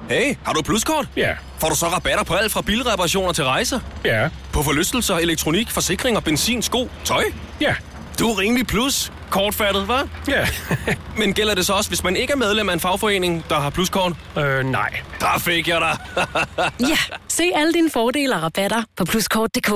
Hey, har du pluskort? Ja. Får du så rabatter på alt fra bilreparationer til rejser? Ja. På forlystelser, elektronik, forsikring og benzin, sko, tøj? Ja. Du er rimelig plus. Kortfattet, hva'? Ja. Men gælder det så også, hvis man ikke er medlem af en fagforening, der har pluskort? Nej. Der fik jeg dig. Ja, se alle dine fordele og rabatter på pluskort.dk.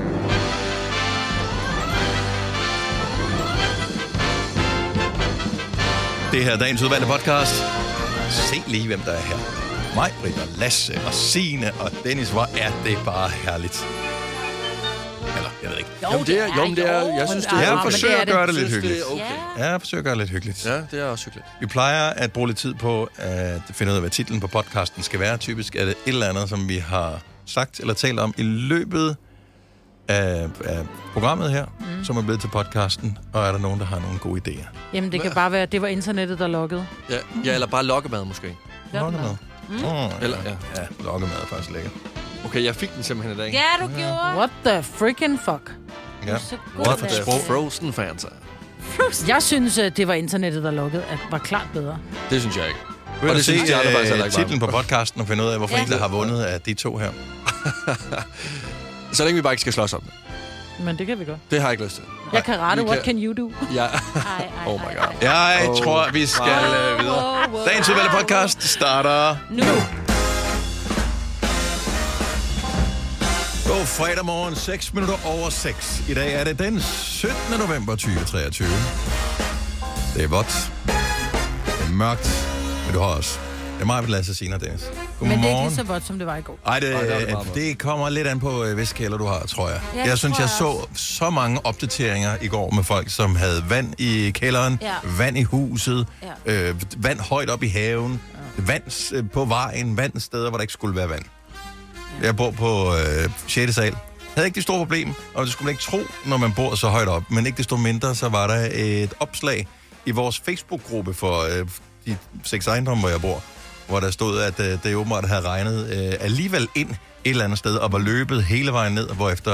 Det her er dagens udvalgte podcast. Se lige, hvem der er her. Mig, Britt og Lasse og Signe og Dennis. Hvor er det bare herligt. Eller, jeg ved ikke. Jeg synes, det er Jeg okay. forsøger at gøre det lidt Jeg synes, hyggeligt. det er okay. Ja, jeg forsøger at gøre det lidt hyggeligt. Ja, det er også hyggeligt. Vi plejer at bruge lidt tid på at finde ud af, hvad titlen på podcasten skal være. Typisk er det et eller andet, som vi har sagt eller talt om i løbet af programmet her, som er blevet til podcasten. Og er der nogen, der har nogle gode idéer? Jamen, det kan bare være, det var internettet, der lukkede. Ja, eller bare lokkemad måske. Lokkemad. Eller, ja, lokkemad er faktisk lækker. Okay, jeg fik den simpelthen i dag. Ja, du gjorde. What the freaking fuck? Ja. Så god What for til sprog? Frozen Fanta. Jeg synes, det var internettet, der lukkede, at var klart bedre. Det synes jeg ikke. Vil Og du det se synes jeg faktisk heller ikke var. titlen på podcasten og finde ud af, hvorfor en der har vundet af de to her? Så længe vi bare ikke skal slås om det. Men det kan vi godt. Det har jeg ikke lyst til. Jeg kan rette, vi what kan- can you do? Ja. Ej, Oh my god. Jeg tror, vi skal videre. Dagens udvalgte podcast starter Nu. God fredag morgen, 6 minutter over 6. I dag er det den 17. november 2023. Det er vådt. Det er mørkt. Men du har også. Det er meget, Lasse Signe og Dennis. Men det er ikke Godmorgen. lige så godt, som det var i går. Ej, det er meget godt. det kommer lidt an på, hvilke kælder du har, tror jeg. Ja, Jeg synes, tror jeg jeg så mange opdateringer i går med folk, som havde vand i kælderen, Ja. vand i huset, Ja. vand højt op i haven, vand på vejen, vand steder, hvor der ikke skulle være vand. Ja. Jeg bor på 6. sal. Havde ikke det store problem, og det skulle man ikke tro, når man bor så højt op. Men ikke desto mindre, så var der et opslag i vores Facebook-gruppe for de 6 ejendomme, hvor jeg bor, hvor der stod, at det åbenbart havde regnet alligevel ind et eller andet sted, og var løbet hele vejen ned, hvorefter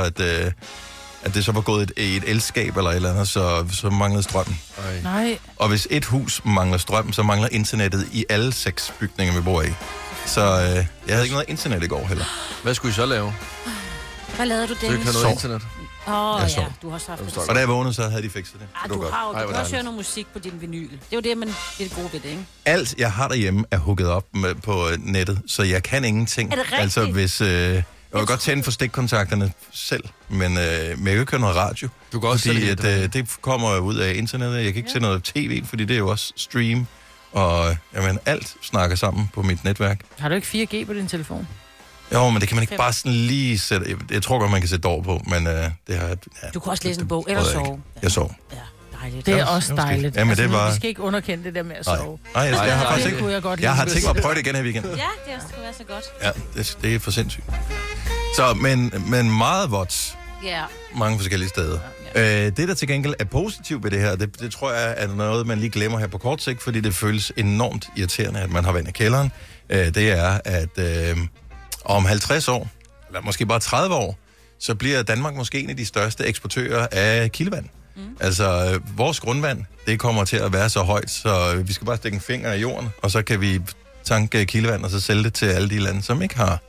at det så var gået i et elskab eller et eller andet, så manglede strømmen. Nej. Og hvis et hus mangler strøm, så mangler internettet i alle 6 bygninger, vi bor i. Så jeg havde ikke noget internet i går heller. Hvad skulle I så lave? Hvad lavede du, Så ikke Dennis? have noget internet? Jeg sov. Du har også haft det. Og da jeg vågnede, så havde de fikset det. Ah, Det var du godt. har jo, Ej, du hvor kan også dejligt. høre noget musik på din vinyl. Det er jo det, det er det gode ved det, ikke? Alt, jeg har derhjemme, er hooket op på nettet, så jeg kan ingenting. Er det rigtigt? Altså, hvis... jeg vil godt tænde for stikkontakterne selv, men jeg kan ikke høre noget radio. Du kan også fordi sætte det at, det kommer ud af internettet. Jeg kan ikke se noget tv, fordi det er jo også stream. Og jamen, alt snakker sammen på mit netværk. Har du ikke 4G på din telefon? Jo, men det kan man ikke bare sådan lige sætte... Jeg tror godt, man kan sætte over på, men det har... Ja, Du kan også læse en bog, eller prøvede jeg sove. ikke. Jeg sov. Ja, dejligt. Det er Jamen, også det var skidt. dejligt. Jamen, det var- Vi skal ikke underkende det der med at sove. Nej, jeg har faktisk det ikke... kunne jeg godt Jeg har lide. tænkt mig at prøve det igen her weekend. Ja, det også skal være så godt. Ja, det er for sindssygt. Så, men meget vådt. Ja. Mange forskellige steder. Det, der til gengæld er positivt ved det her, det tror jeg er noget, man lige glemmer her på kort sigt, fordi det føles enormt irriterende, at man har vand i kælderen. Det er, at om 50 år, eller måske bare 30 år, så bliver Danmark måske en af de største eksportører af kildevand. Altså, vores grundvand, det kommer til at være så højt, så vi skal bare stikke en finger i jorden, og så kan vi tanke kildevand, og så sælge det til alle de lande, som ikke har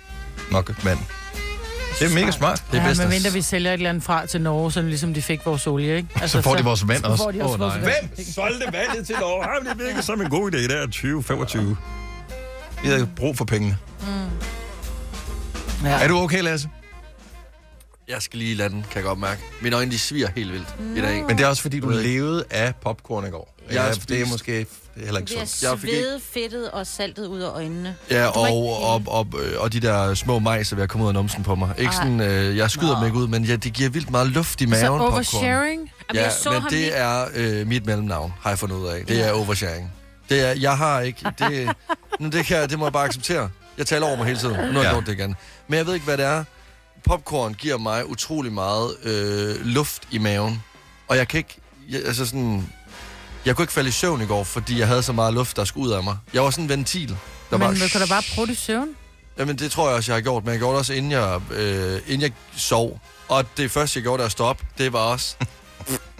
nok vand. Det er mega smart. Det er Ja, bedst. medmindre vi sælger et eller andet fra til Norge, så ligesom de fik vores olie, ikke? Altså, Så får de vores vand også. får de også vores nej. vand. Hvem solgte vandet til Norge? Jamen, det virker som en god idé. Det er 2025. Vi har brug for pengene. Ja. Er du okay, Lasse? Jeg skal lige lade den, kan jeg godt mærke. Mine øjne, de sviger helt vildt i dag. Men det er også, fordi du levede af popcorn i går. Jeg har Ja, det er spist- måske heller ikke Det bliver sundt. Jeg fik ikke- svedet, fedtet og saltet ud af øjnene. Ja, Du må og de der små majser ved at komme ud af numsen på mig. Ikke sådan, jeg skyder dem ikke ud, men ja, det giver vildt meget luft i maven, Så popcorn. oversharing? Jamen, Ja, jeg så men ham det lige- er mit mellemnavn, har jeg fundet ud af. Det er oversharing. Det er, jeg har ikke, det må jeg bare acceptere. Jeg taler over mig hele tiden, nu har jeg gjort det igen. Men jeg ved ikke, hvad det er. Popcorn giver mig utrolig meget luft i maven. Og jeg kan ikke, jeg kunne ikke falde i søvn i går, fordi jeg havde så meget luft, der skulle ud af mig. Jeg var sådan en ventil. Der Men var, du kan da bare prøve det søvn. Jamen, det tror jeg også, jeg har gjort. Men jeg gjorde det også, inden jeg sov. Og det første, jeg gjorde, da jeg stod op, det var også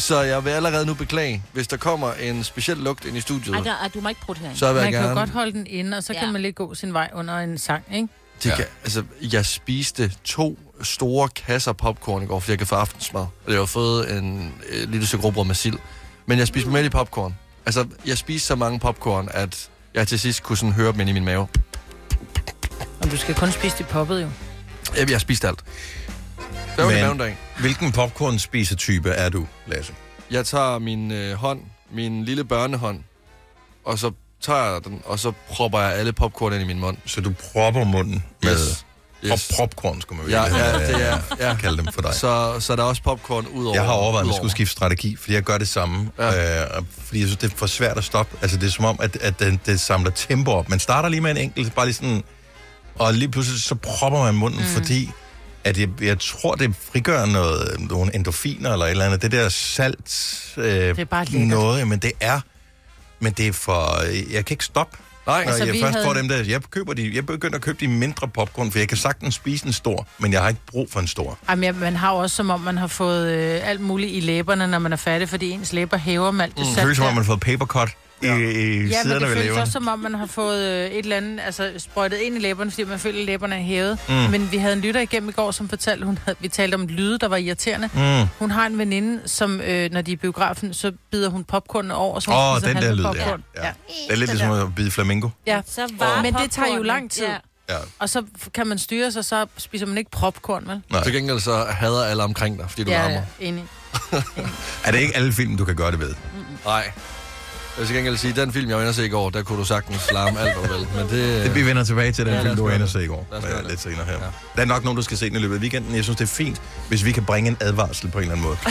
Så jeg vil allerede nu beklage, hvis der kommer en speciel lugt ind i studiet. Ej, du må ikke bruge det herinde. Så vil jeg Man kan jo gerne... godt holde den inde, og så kan man lige gå sin vej under en sang, ikke? Jeg spiste 2 store kasser popcorn i går, fordi jeg kan få aftensmad. Og jeg har fået en lille stykke råbrød med sild. Men jeg spiste med i popcorn. Altså, jeg spiste så mange popcorn, at jeg til sidst kunne sådan høre dem ind i min mave. Og du skal kun spise det poppet, jo. Jeg har spist alt. Det var min dag. Hvilken popcorn-spisetype er du, Lasse? Jeg tager min hånd, min lille børnehånd, og så tager jeg den, og så propper jeg alle popcorn ind i min mund. Så du propper munden med Yes. popcorn, skulle man Ja. kalde dem for dig. Så der er også popcorn ud over. Jeg har overvejet, at jeg skulle skifte strategi, fordi jeg gør det samme. Fordi jeg synes, det er for svært at stoppe. Altså, det er som om, at det samler tempo op. Man starter lige med en enkelt, bare lige sådan... Og lige pludselig så propper man munden, fordi... at jeg tror, det frigør nogle endorfiner eller et eller andet. Det der salt... det er bare lækkert. noget, men det er... Men det er for... Jeg kan ikke stoppe. Nej, Når jeg først får dem der... Jeg begynder at købe de mindre popcorn, for jeg kan sagtens spise en stor, men jeg har ikke brug for en stor. Jamen, man har også, som om man har fået alt muligt i læberne, når man er færdig, fordi ens læber hæver med alt det salt. Det føles som om, man har fået papercut i ja, siderne men det ved føles læberne. også som om, man har fået et eller andet, altså sprøjtet ind i læberne, fordi man føler, at læberne er hævet. Men vi havde en lytter igennem i går, som fortalte, vi talte om lyde, der var irriterende. Hun har en veninde, som når de er i biografen, så bider hun popcorn over, så hun spiser den der lyd, popcorn. ja. Det er lidt ligesom at bide flamingo. Ja, Så var men det tager jo lang tid. Ja. Og så kan man styre sig, så spiser man ikke popcorn, vel? Nej. Til gengæld så hader alle omkring dig, fordi du larmer. Ja, enig. Er det ikke alle film, du kan gøre det ved? Nej. Jeg vil til gengæld sige, at den film, jeg var inde at se i går, der kunne du sagtens larme alt, hvad du vil. Men det... Vi vender tilbage til den film, lad os du var gøre inde at det. se i går. Lad os gøre det. Lidt senere her. Ja. Der er nok nogen, du skal se den i løbet af weekenden. Jeg synes, det er fint, hvis vi kan bringe en advarsel på en eller anden måde.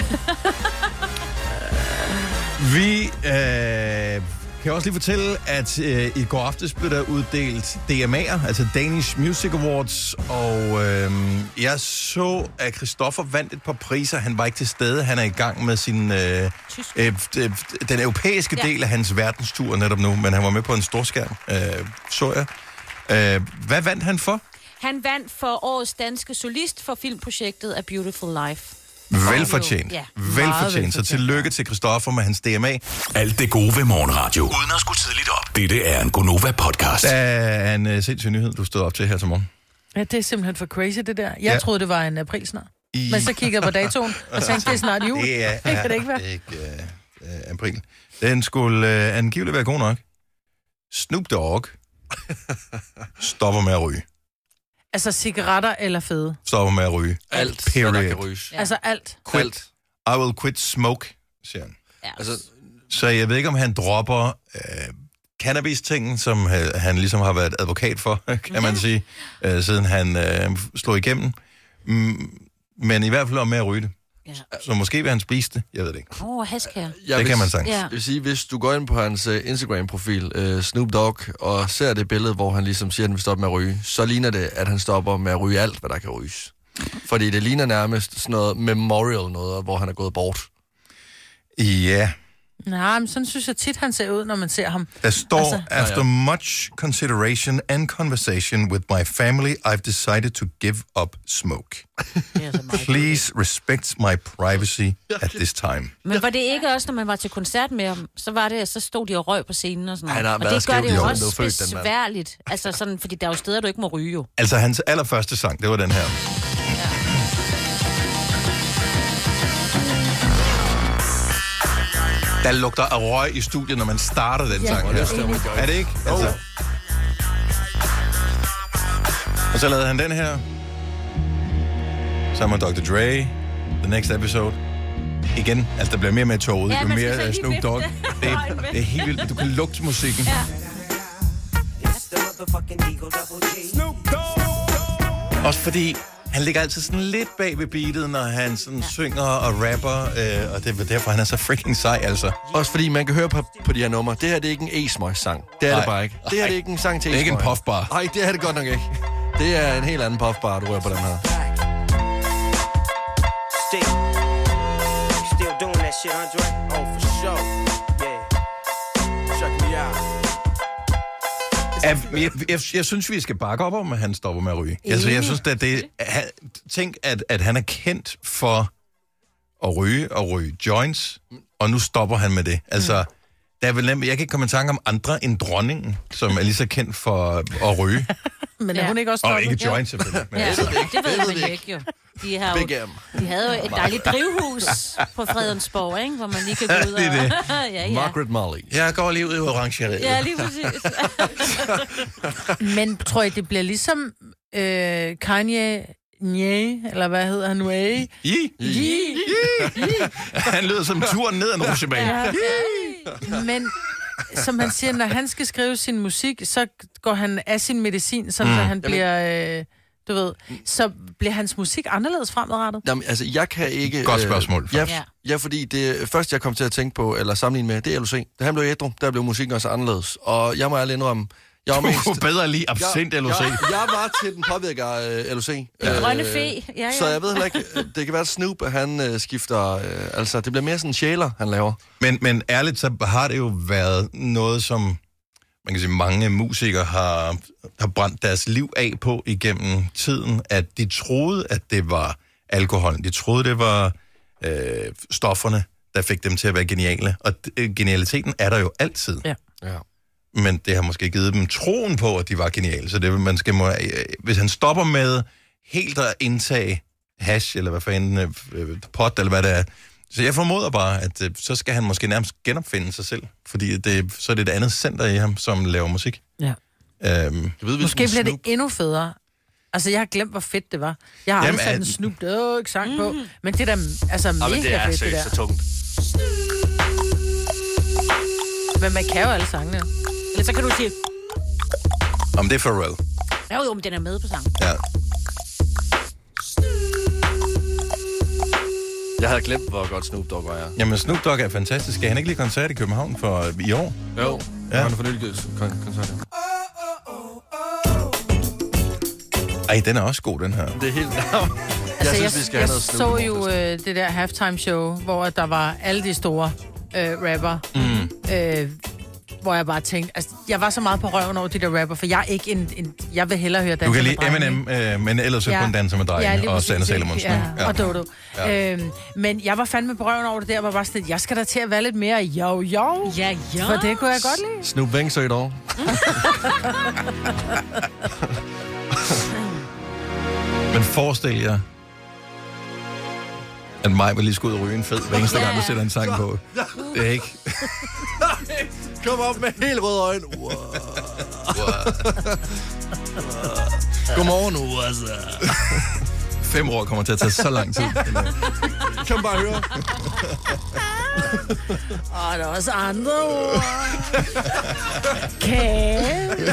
Vi kan også lige fortælle, at i går aftes blev der uddelt DMA'er, altså Danish Music Awards, og jeg så, at Christoffer vandt et par priser. Han var ikke til stede. Han er i gang med sin den europæiske del af hans verdenstur netop nu, men han var med på en storskærm, så jeg. Hvad vandt han for? Han vandt for årets danske solist for filmprojektet A Beautiful Life. Velfortjent. Ja. Velfortjent. Så tillykke til Christoffer med hans DMA. Alt det gode ved morgenradio. Uden at skulle tidligt op. Dette er en Gonova-podcast. Der er en sindssyg nyhed, du stod op til her til morgen. Ja, det er simpelthen for crazy, det der. Jeg troede, det var en april snart. Men så kiggede jeg på datoen og tænkte, det er snart jul. Det kan det ikke være. ikke april. Den skulle angiveligt være god nok. Snoop Dogg stopper med at ryge. Altså cigaretter eller fede? Stopper med at ryge. Alt, Period. hvad der kan ryges. Ja. Altså alt. Alt. I will quit smoke, siger han. Ja. Altså, Så jeg ved ikke, om han dropper cannabis-tingen, som han ligesom har været advokat for, kan man sige, siden han slog igennem. Men i hvert fald om med at ryge det. Ja. Så måske vil han spise det. Jeg ved det ikke. Haskær. Det kan man sagtens. Ja. Jeg vil sige, hvis du går ind på hans Instagram-profil, Snoop Dogg, og ser det billede, hvor han ligesom siger, at han vil stoppe med at ryge, så ligner det, at han stopper med at ryge alt, hvad der kan ryges. Fordi det ligner nærmest sådan noget memorial noget, hvor han er gået bort. Ja. Nej, men sådan synes jeg tit, han ser ud, når man ser ham. Der står, Altså- after much consideration and conversation with my family, I've decided to give up smoke. Det er så meget. Please respect my privacy at this time. Men var det ikke også, når man var til koncert med ham, så stod de og røg på scenen og sådan noget. Han har Og været det gør skæv, det jo jo. også Han er født, den mand. besværligt. Altså sådan, fordi der er jo steder, du ikke må ryge jo. Altså, hans allerførste sang, det var den her. Der lugter af røg i studiet, når man starter den sang her. Er det ikke? Altså. Og så lavede han den her. Sammen med Dr. Dre. The Next Episode. Igen, altså der bliver mere med toget, Ja, jo man skal så mere lige Snoop vifte. Dogg. Det er helt vildt. Du kan lugte musikken. Ja. Også fordi han ligger altid sådan lidt bag ved beatet, når han sådan synger og rapper, og det er derfor, han er så freaking sej, altså. Også fordi man kan høre på de her numre, det her det er ikke en e-smøg-sang. Det er Nej. det bare ikke. Det her det er ikke en sang til Det er ikke en e-smøg. puffbar. Nej, det er det godt nok ikke. Det er en helt anden puffbar, du rører på den her. Still doing that shit, Andre? Oh, for sure. Yeah. Check me out. Jeg synes, vi skal bakke op om, at han stopper med at ryge. Altså, jeg synes, at tænk, at han er kendt for at ryge joints, og nu stopper han med det. Altså, der er vel nemt, jeg kan ikke komme i tanke om andre end dronningen, som er lige så kendt for at ryge. Men er hun ikke også Og stoppet? ikke joints, selvfølgelig. Men, Ja, det ved man jo ikke, jo. De havde jo et dejligt drivhus på Fredensborg, ikke? Hvor man lige kan gå ud og... Det er det. ja. Margaret Molly. jeg går lige ud i orangeriet. Ja, lige præcis. Men tror jeg, det bliver ligesom Kanye... eller hvad hedder han nu? Han lyder som turen ned ad en rutsjebane. Men som han siger, når han skal skrive sin musik, så går han af sin medicin, så han bliver... du ved, så bliver hans musik anderledes fremadrettet? Jamen, altså, jeg kan ikke... Godt spørgsmål, Ja, fordi det første, jeg kom til at tænke på, eller sammenligne med, det er LOC. Da han blev ædru, der blev musikken også anderledes. Og jeg må ærlig indrømme, jeg var Du mest... kunne bedre lige absint LOC. Jeg var til den påvirker LOC. Grønne fe. Ja. Så jeg ved heller ikke, det kan være, at Snoop, han skifter... altså, det bliver mere sådan sjæler, han laver. Men ærligt, så har det jo været noget, som man kan sige, mange musikere har brændt deres liv af på igennem tiden, at de troede, at det var alkoholen. De troede, det var stofferne, der fik dem til at være geniale. Og genialiteten er der jo altid. Ja. Men det har måske givet dem troen på, at de var geniale. Så det, man skal, hvis han stopper med helt at indtage hash, eller hvad fanden, pot, eller hvad det er, så jeg formoder bare, at så skal han måske nærmest genopfinde sig selv. Fordi så er det et andet center i ham, som laver musik. Ja. Måske bliver det endnu federe. Altså, jeg har glemt, hvor fedt det var. Jeg har aldrig sat en Snoop Dogg-sang på. Men det er da altså mega fedt, det der. det er så tungt. Men man kan jo alle sangene. Eller så kan du sige... Om det er Pharrell. Jo, men den er med på sangen. Ja. Jeg havde glemt, hvor godt Snoop Dogg var, ja. Jamen, Snoop Dogg er fantastisk. Skal han ikke lige koncert i København i år? Jo, ja. Han har fornyet koncert. Ej, den er også god, den her. Det er helt... Altså, synes, vi skal have noget Snoop. så jo det der halftime show, hvor der var alle de store rapper. Hvor jeg bare tænkte, altså, jeg var så meget på røven over de der rapper, for jeg er ikke jeg vil hellere høre danser med drenge. Du kan lide Eminem, men ellers så kun danser med drenge, og Sanne Salomonsen. Ja, og Dodo. Ja. Men jeg var fandme på røven over det der, hvor bare sådan, jeg skal da til at være lidt mere jo. Ja. For det kunne jeg godt lide. Snoop Wing så i dag. Men forestil jer, at mig vil lige skulle ud og ryge en fed, hver eneste gang, du sætter en sang på. Det er ikke... Kom op med helt røde øjne. Wow. Godmorgen, USA. 5 år kommer til at tage så lang tid. Kan bare høre. Og der er også andre ord. Kæm.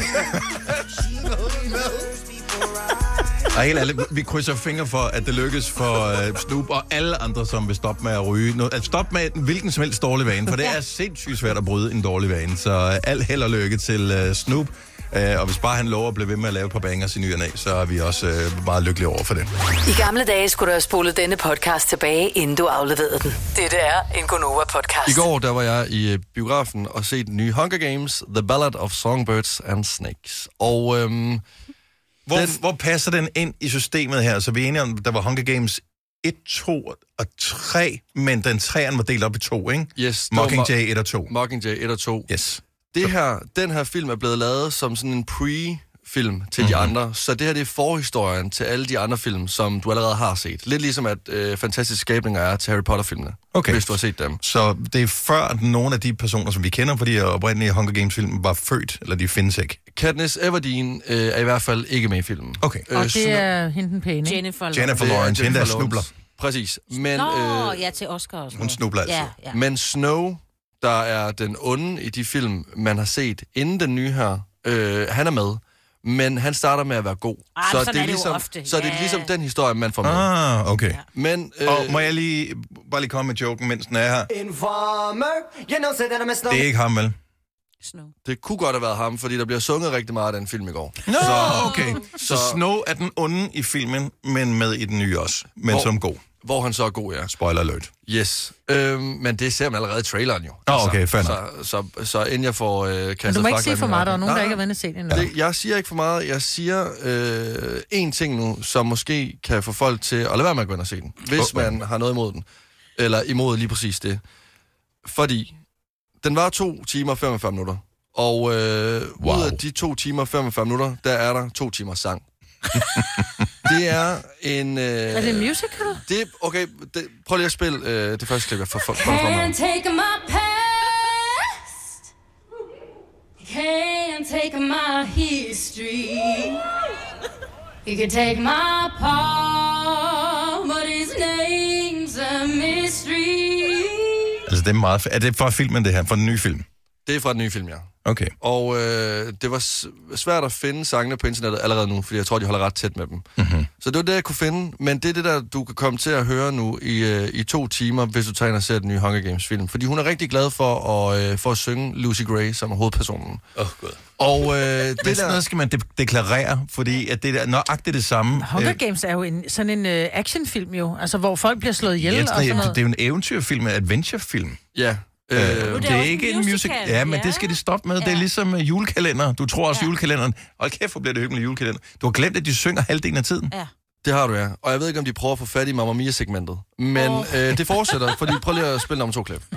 Og helt ærligt, vi krydser fingre for, at det lykkes for Snoop og alle andre, som vil stoppe med at ryge. At stoppe med en hvilken som helst dårlig vane, for det er sindssygt svært at bryde en dårlig vane. Så alt held og lykke til Snoop. Og hvis bare han lover at blive ved med at lave et par bangers i ny og næ, så er vi også meget lykkelige over for det. I gamle dage skulle du have spolet denne podcast tilbage, inden du afleverede den. Dette er en Gonova-podcast. I går, der var jeg i biografen og set den nye Hunger Games, The Ballad of Songbirds and Snakes. Og hvor passer den ind i systemet her? Så vi er enige om, der var Hunger Games 1, 2 og 3, men den 3'eren var delt op i 2, ikke? Yes. Mockingjay 1 og 2. Mockingjay 1 og 2. Yes. Den her film er blevet lavet som sådan en pre-film til de andre, så det her det er forhistorien til alle de andre film, som du allerede har set. Lidt ligesom at Fantastiske Skabninger er til Harry Potter-filmene, hvis du har set dem. Så det er før nogle af de personer, som vi kender, fordi de oprindelige Hunger Games-film var født, eller de findes ikke. Katniss Everdeen er i hvert fald ikke med i filmen. Okay. Og det er hende den pæne. Jennifer Lawrence, hende der snubler. Præcis. Men, ja, til Oscar også. Hun snubler altid. Ja. Men Snow, der er den onde i de film, man har set inden den nye her, han er med. Men han starter med at være god. Så det er ligesom, så det er ligesom den historie, man får med. Okay. Ja. Men, og må jeg bare lige komme med joken, mens den er her? Det er ikke ham, vel? Snow. Det kunne godt have været ham, fordi der bliver sunget rigtig meget af den film i går. Okay. Så Snow er den onde i filmen, men med i den nye også. Men som god. Hvor han så er god, ja. Spoiler alert. Yes. Men det ser man allerede i traileren jo. Okay, fair så inden jeg får kastet men du må ikke sige for meget, der er nogen, der ikke har været set endnu. Jeg siger ikke for meget. Jeg siger en ting nu, som måske kan få folk til at lade være med at gå ind og se den, hvis man har noget imod den. Eller imod lige præcis det. Fordi den var 2 timer og 45 minutter. Og ud af de 2 timer og 45 minutter, der er der 2 timer sang. Det er en... Er det en musical? Det, okay, prøv lige at spille det første klip, jeg får fra mig. Can't take my past. Can't take my history. You can take my part, but his name's a mystery. Altså, det er meget... Er det fra filmen, det her? Fra den nye film? Det er fra den nye film, ja. Okay. Og det var svært at finde sangene på internettet allerede nu, fordi jeg tror, de holder ret tæt med dem. Mm-hmm. Så det var det, jeg kunne finde. Men det er det, der du kan komme til at høre nu i 2 timer, hvis du tager ind og ser den nye Hunger Games-film. Fordi hun er rigtig glad for at synge Lucy Gray som hovedpersonen. God. Og det der... Sådan noget skal man deklarere, fordi at det er nøjagtigt det samme. Hunger Games er jo sådan en actionfilm jo, altså hvor folk bliver slået ihjel og sådan noget. Det er jo en eventyrfilm, en adventurefilm. Ja. Det er ikke en musical. Ja, men det skal de stoppe med. Ja. Det er ligesom julekalender. Du tror også julekalenderen. Hold kæft, hvor bliver det hyggeligt julekalender. Du har glemt, at de synger halvdelen af tiden. Ja. Det har du, ja. Og jeg ved ikke, om de prøver at få fat i Mamma Mia-segmentet. Men det fortsætter, fordi prøv lige at spille om 2 klip.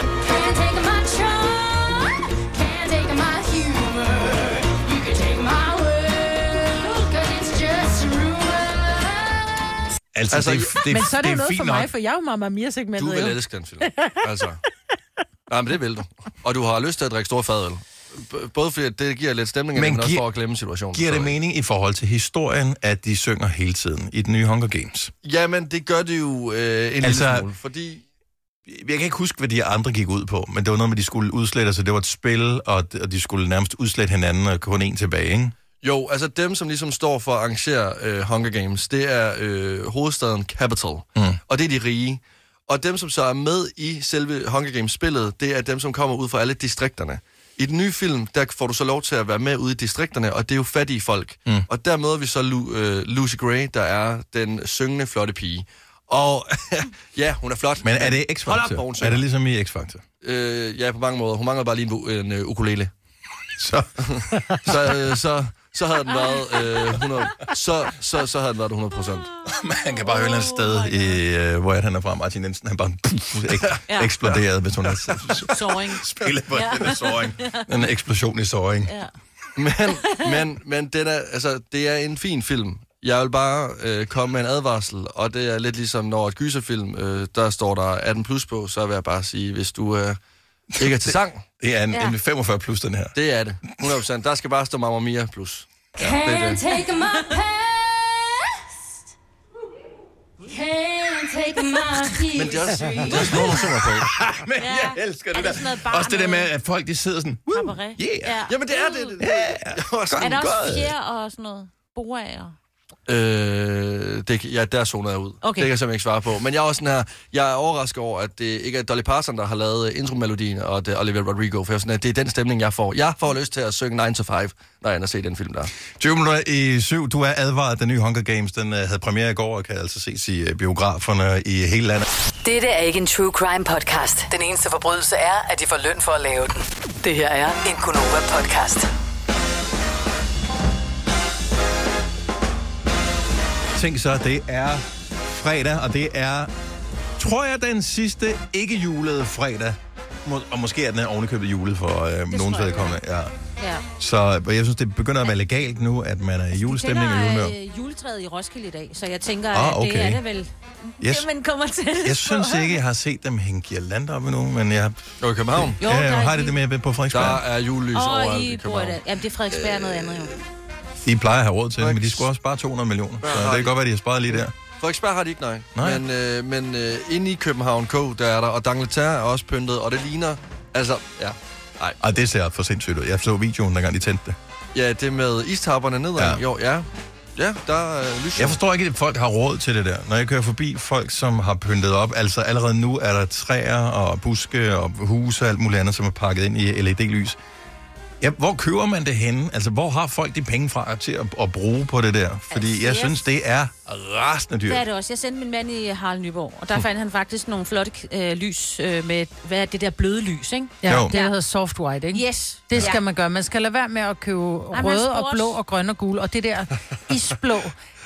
Altså, men så er det jo noget for mig, for jeg er jo Mamma Mia-segmentet. Du vil elske den film. Altså. Nej, men det vil du. Og du har lyst til at drikke store fadøl. Både fordi det giver lidt stemning, men også for at glemme situationen. Giver det mening i forhold til historien, at de synger hele tiden i den nye Hunger Games? Jamen, det gør det jo en lille smule, fordi... Jeg kan ikke huske, hvad de andre gik ud på, men det var noget med, at de skulle udslette, så det var et spil, og de skulle nærmest udslette hinanden, og kun en tilbage, ikke? Jo, altså dem, som ligesom står for at arrangere Hunger Games, det er hovedstaden Capital, og det er de rige. Og dem, som så er med i selve Hunger Games-spillet, det er dem, som kommer ud fra alle distrikterne. I den nye film, der får du så lov til at være med ude i distrikterne, og det er jo fattige folk. Og der møder vi så Lucy Gray, der er den syngende, flotte pige. Og ja, hun er flot. Men er det X-Factor? Er det ligesom i X-Factor? Ja, på mange måder. Hun mangler bare lige en ukulele. Så havde den været 100. Så havde den været 100%. Man kan bare høre et sted, hvor han er fra, Martin Jensen, han bare eksploderede, hvis hun har spillet på den såring. En eksplosion i såring. Ja. Men det er en fin film. Jeg vil bare komme med en advarsel, og det er lidt ligesom, når et gyserfilm, der står der 18+ på, så vil jeg bare sige, hvis du ikke er til sang. Det er en 45+, den her. Det er det. 100%. Der skal bare stå Mamma Mia+. Ja, det er det. Take my past. Can't take my history. Men det er også noget, du synger på. Men jeg elsker det der. Også det der med, at folk de sidder sådan... Yeah. Jamen det er det. Er der også fjer og sådan noget? Boager? Der zoner jeg ud. Okay. Det kan jeg simpelthen ikke svare på. Men jeg er også sådan her, jeg er overrasket over, at det ikke er Dolly Parton, der har lavet intromelodien, og det er Olivia Rodrigo, for sådan, at det er den stemning, jeg får. Jeg får lyst til at synge 9 to 5, når jeg ender se den film der. 7:20, du er advaret, den nye Hunger Games, den havde premiere i går, og kan altså ses i biograferne i hele landet. Dette er ikke en true crime podcast. Den eneste forbrydelse er, at de får løn for at lave den. Det her er en Gonova podcast. Tænk så, det er fredag, og det er, tror jeg, den sidste ikke-julede fredag. Og måske er den ovenikøbet julet for nogens vedkommende. Ja. Så jeg synes, det begynder at være legalt nu, at man er i julestemning og julemør. Juletræet i Roskilde i dag, så jeg tænker, at det er det vel, det man kommer til. Jeg synes ikke, jeg har set dem hænge girlander op endnu, men jeg... Jo, i København? Jo, har det med på Frederiksberg? Der er julelys overalt i København. Jamen, det er Frederiksberg noget andet jo. De plejer at have råd til det, men de skulle også spare 200 millioner. Så det kan godt være, de har sparet lige der. Frederiksberg har de ikke, nej. Men inde i København K, der er der, og D'Angleterre er også pyntet, og det ligner... Altså, ja. Nej. Og det ser for sindssygt ud. Jeg så videoen, dengang de tændte det. Ja, det med istapperne nedad. Ja. Jo, ja. Ja, der er lys. Jeg forstår ikke, at folk har råd til det der. Når jeg kører forbi folk, som har pyntet op, altså allerede nu er der træer og buske og huse og alt muligt andet, som er pakket ind i LED-lys. Ja, hvor køber man det henne? Altså, hvor har folk de penge fra til at bruge på det der? Fordi altså, jeg synes, det er rasende dyrt. Det er det også. Jeg sendte min mand i Harald Nyborg, og der fandt han faktisk nogle flotte lys med, hvad er det der bløde lys, ikke? Ja, det hedder soft white, ikke? Yes. Det skal man gøre. Man skal lade være med at købe røde og blå og grønne og gule, og det der isblå.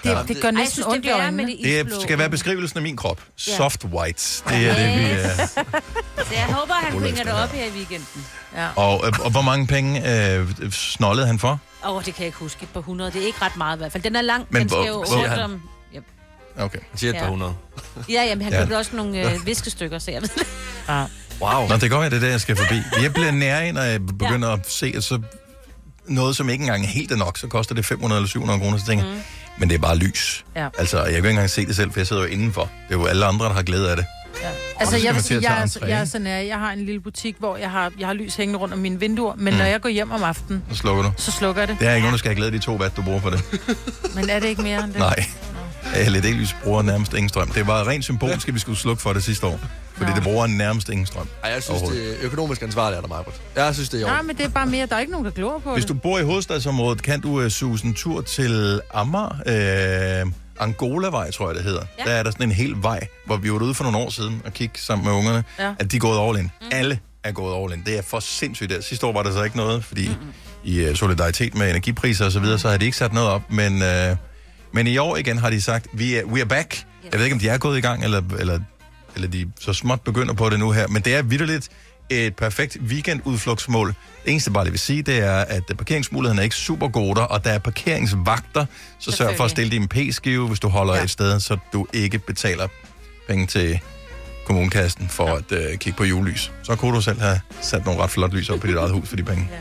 Det gør næsten ondt i øjnene. Det skal være beskrivelsen af min krop. Soft whites. Det er det, vi... Så jeg håber, han bringer det op her i weekenden. Ja. Og hvor mange penge snollede han for? Det kan jeg ikke huske. På 100. Det er ikke ret meget i hvert fald. Den er lang. Men den skal jo rundt om... Okay. Han siger et par 100. Jamen han købte også nogle viskestykker, så jeg ved det. Wow. Nå, det går det er det, jeg skal forbi. Jeg bliver nære, når jeg begynder at se, at så noget, som ikke engang er helt nok, så koster det 500 eller 700 kroner, så tænker men det er bare lys. Ja. Altså, jeg kan ikke engang se det selv, for jeg sidder jo indenfor. Det er jo alle andre, der har glæde af det. Ja. Altså, jeg vil sige, jeg er så nær. Jeg har en lille butik, hvor jeg har lys hængende rundt om mine vinduer, men når jeg går hjem om aftenen, så slukker du. Så slukker jeg det. Det er ikke nogen, der skal have glæde af de 2 watt, du bruger på det. Men er det ikke mere end det? Nej. LED-lys bruger nærmest ingen strøm. Det var rent symbolisk, at vi skulle slukke for det sidste år. Fordi det bruger nærmest ingen strøm. Ej, jeg synes, det er økonomisk ansvarligt af dig, Majbert. Jeg synes, det er jo. Nej, men det er bare mere. Der er ikke nogen, der glor på Hvis du bor i hovedstadsområdet, kan du suse en tur til Amager, Angolavej, tror jeg, det hedder. Ja. Der er der sådan en hel vej, hvor vi var ude for nogle år siden og kigge sammen med ungerne, at de er gået all in. Alle er gået all in. Det er for sindssygt der. Sidste år var der så ikke noget, fordi i solidaritet med energipriser og så videre, så har de ikke sat noget op, men i år igen har de sagt, we are back. Jeg ved ikke, om de er gået i gang, eller de så småt begynder på det nu her. Men det er vitterligt et perfekt weekendudflugtsmål. Det eneste bare, det vil sige, det er, at parkeringsmulighederne er ikke super gode der, og der er parkeringsvagter, så sørg for at stille din p-skive, hvis du holder et sted, så du ikke betaler penge til kommunekassen for at kigge på julelys. Så kunne du selv have sat nogle ret flot lys op på dit eget hus for de penge.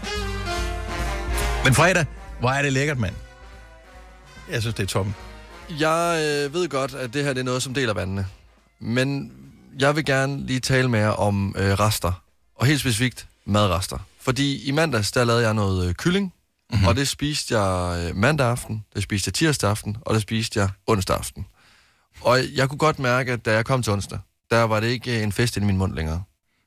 Men fredag, hvor er det lækkert, mand. Jeg synes, det er toppen. Jeg ved godt, at det her det er noget, som deler vandene. Men jeg vil gerne lige tale med jer om rester. Og helt specifikt madrester. Fordi i mandags, der lavede jeg noget kylling. Og det spiste jeg mandag aften, det spiste jeg tirsdag aften, og det spiste jeg onsdag aften. Og jeg kunne godt mærke, at da jeg kom til onsdag, der var det ikke en fest i min mund længere.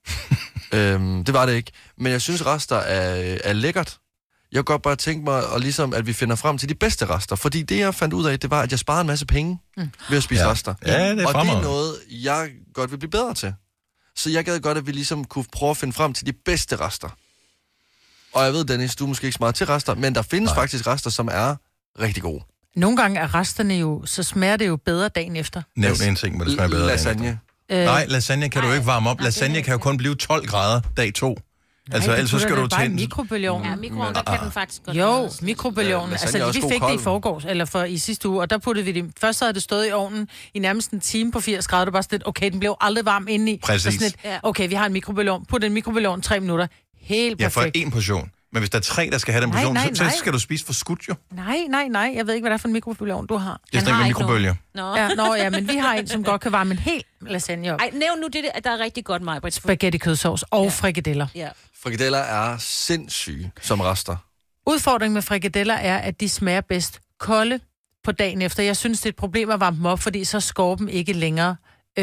Det var det ikke. Men jeg synes, rester er lækkert. Jeg kunne godt bare tænke mig, og ligesom, at vi finder frem til de bedste rester. Fordi det, jeg fandt ud af, det var, at jeg sparede en masse penge ved at spise rester. Ja, det er og det er noget, jeg godt vil blive bedre til. Så jeg gad godt, at vi ligesom kunne prøve at finde frem til de bedste rester. Og jeg ved, Dennis, du er måske ikke så meget til rester, men der findes faktisk rester, som er rigtig gode. Nogle gange er resterne jo, så smager det jo bedre dagen efter. Nævn en ting, hvor det smager bedre lasagne. Nej, lasagne kan du ikke varme op. Lasagne kan jo kun blive 12 grader dag 2. Altså, ellers så skal du bare tænde... mikrobølgeovnen. Ja, mikroovnen, der kan den faktisk godt. Jo, mikrobølgeovnen. Altså, vi fik det i forgårs, eller i sidste uge, og der puttede vi det... Først så havde det stået i ovnen i nærmest en time på 80 grader. Det var sådan lidt, okay, den blev aldrig varm indeni. Præcis. Sådan lidt, okay, vi har en mikrobølgeovn. Put en mikrobølgeovn 3 minutter. Helt perfekt. Ja, for en portion. Men hvis der er 3, der skal have den portion, så skal du spise for skudt jo. Nej. Jeg ved ikke, hvad det er for en mikrobølgeovn, du har. Det er sådan en mikrobølge. Ja, men vi har en, som godt kan varme en hel lasagne op. Ej, nævn nu det, at der er rigtig godt mig. Spaghetti kødsovs og frikadeller. Ja. Frikadeller er sindssyge som rester. Udfordringen med frikadeller er, at de smager bedst kolde på dagen efter. Jeg synes, det er et problem at varme dem op, fordi så skorpen ikke længere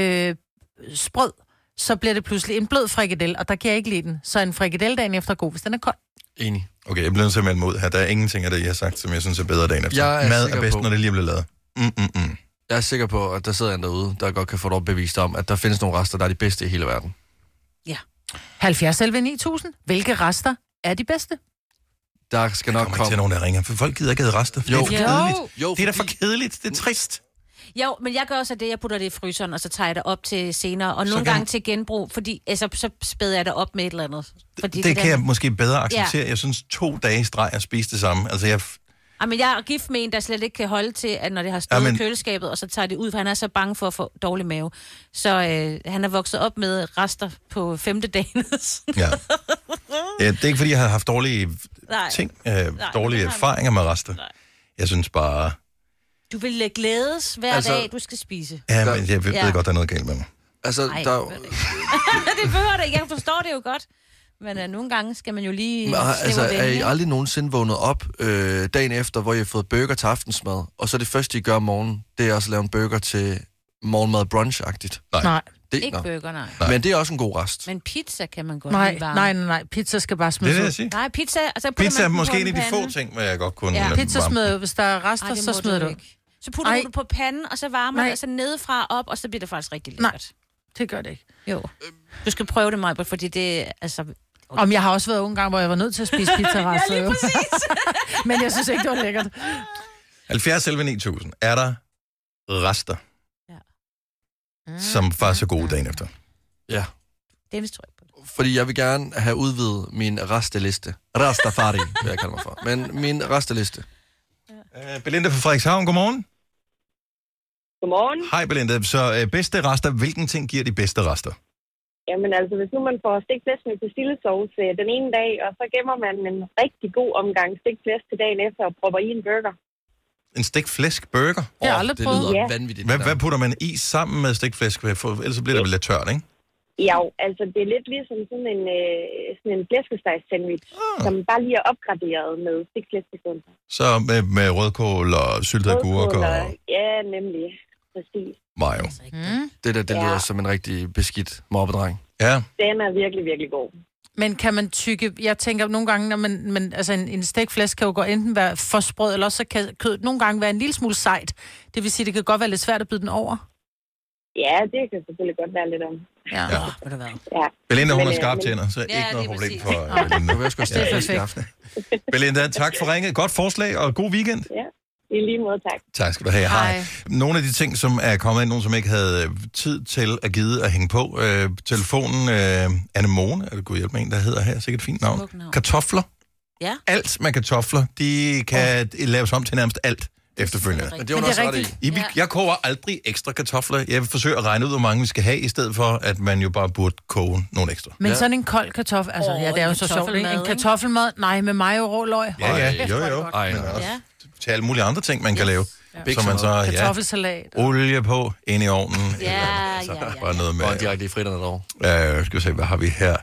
sprød. Så bliver det pludselig en blød frikadelle, og der kan jeg ikke lide den. Så en frikadelle dagen efter er god, hvis den er kold. Enig. Okay, jeg bliver simpelthen mod her. Der er ingenting af det, jeg har sagt, som jeg synes er bedre dagen efter. Mad er bedst, når det lige bliver lavet. Jeg er sikker på, at der sidder en derude, der godt kan få dig bevist om, at der findes nogle rester, der er de bedste i hele verden. Ja. 70-11-9000. Hvilke rester er de bedste? Der skal nok komme... Der kommer ikke til nogen, der ringer, for folk gider ikke have rester. Jo. Det er for kedeligt. Det er da for kedeligt. Det er trist. Jo, men jeg gør også det, jeg putter det i fryseren, og så tager jeg det op til senere, og nogle gange til genbrug, fordi så spæder jeg det op med et eller andet. Fordi det kan jeg måske bedre acceptere. Ja. Jeg synes 2 dage i streg at spise det samme. Altså men jeg er gift med en, der slet ikke kan holde til, at når det har stået i køleskabet, og så tager det ud, for han er så bange for at få dårlig mave. Så han er vokset op med rester på 5. dagen. Ja. Det er ikke, fordi jeg har haft dårlige dårlige erfaringer med rester. Nej. Jeg synes bare... Du vil glædes hver dag, du skal spise. Ja, men jeg ved godt, der er noget galt med mig. Altså, det behøver det. Jeg forstår det jo godt. Men nogle gange skal man jo lige... er I aldrig nogensinde vågnet op dagen efter, hvor I har fået burger til aftensmad, og så det første, I gør om morgenen, det er også at lave en burger til morgenmad brunch-agtigt? Nej. Ikke burger, nej. Men det er også en god rest. Men pizza kan man godt lide varme. Nej. Pizza skal bare smides ud. Det er det, jeg siger. Nej, pizza... Altså, pizza er måske en af de få ting, hvor jeg godt kunne... Ja, pizza smider hvis der er rester, så smider du ikke. Så putter du det på panden, og så varmer det, og så nedefra op, og så bliver det faktisk rigtig lækkert. Nej, det gør det ikke. Jo. Du skal prøve det, Majbert, fordi det altså... Om jeg har også været unge gang, hvor jeg var nødt til at spise pizzarester. Ja, lige præcis. Men jeg synes ikke, det var lækkert. 70 11 9000. Er der rester, som faktisk er gode dagen efter? Ja. Det tror jeg på. Fordi jeg vil gerne have udvidet min resteliste. Rastafari, vil jeg kalde mig for. Men min resteliste. Belinda fra Frederikshavn, godmorgen. Godmorgen. Hej Belinda. Så bedste rester, hvilken ting giver de bedste rester? Jamen altså, hvis nu man får stegt flæsk med persillesauce den ene dag, og så gemmer man en rigtig god omgang stegt flæsk til dagen efter og propper i en burger. En stegt flæsk burger? Det har aldrig prøvet. Det lyder vanvittigt. Hvad putter man i sammen med stegt flæsk? Ellers så bliver det vel lidt tørt, ikke? Ja, altså det er lidt ligesom sådan en flæskesteg-sandwich, som bare lige er opgraderet med stegt flæsk i stedet. Så med rødkål og syltet agurk og... Ja, nemlig. Præcis. Mayo. Det lyder som en rigtig beskidt mobbedreng. Ja. Den er virkelig, virkelig god. Men kan man tykke... Jeg tænker nogle gange, når man altså en stegt flæsk kan jo gå enten være for sprød, eller også så kan kødet nogle gange være en lille smule sejt. Det vil sige, det kan godt være lidt svært at bide den over. Ja, det kan selvfølgelig godt være lidt om. Ja. Ja. Belinda, hun er skarp tænder, så ikke noget problem for Belinda. Det er perfekt. Belinda, tak for ringet. Godt forslag, og god weekend. Ja, i lige måde, tak. Tak skal du have. Hej. Nogle af de ting, som er kommet ind, nogen som ikke havde tid til at gide at hænge på. Telefonen, anemone, er det gud hjælpe med en, der hedder her, sikkert et fint navn. Kartofler. Ja. Alt med kartofler, de kan laves om til nærmest alt efterfølgende. Men det er jo også rigtigt. Jeg koger aldrig ekstra kartofler. Jeg vil forsøge at regne ud, hvor mange vi skal have, i stedet for, at man jo bare burde koge nogle ekstra. Men sådan en kold kartoffel, altså det er jo så sjovt, ikke? En kartoffelmad, nej, med mayo og rå løg. Ja, jo. Men også til alle mulige andre ting, man kan lave. Så man så, kartoffelsalat. Olie på, ind i ovnen. Ja. Bare noget med... Og direkte i fritterne derovre. Skal vi se, hvad har vi her?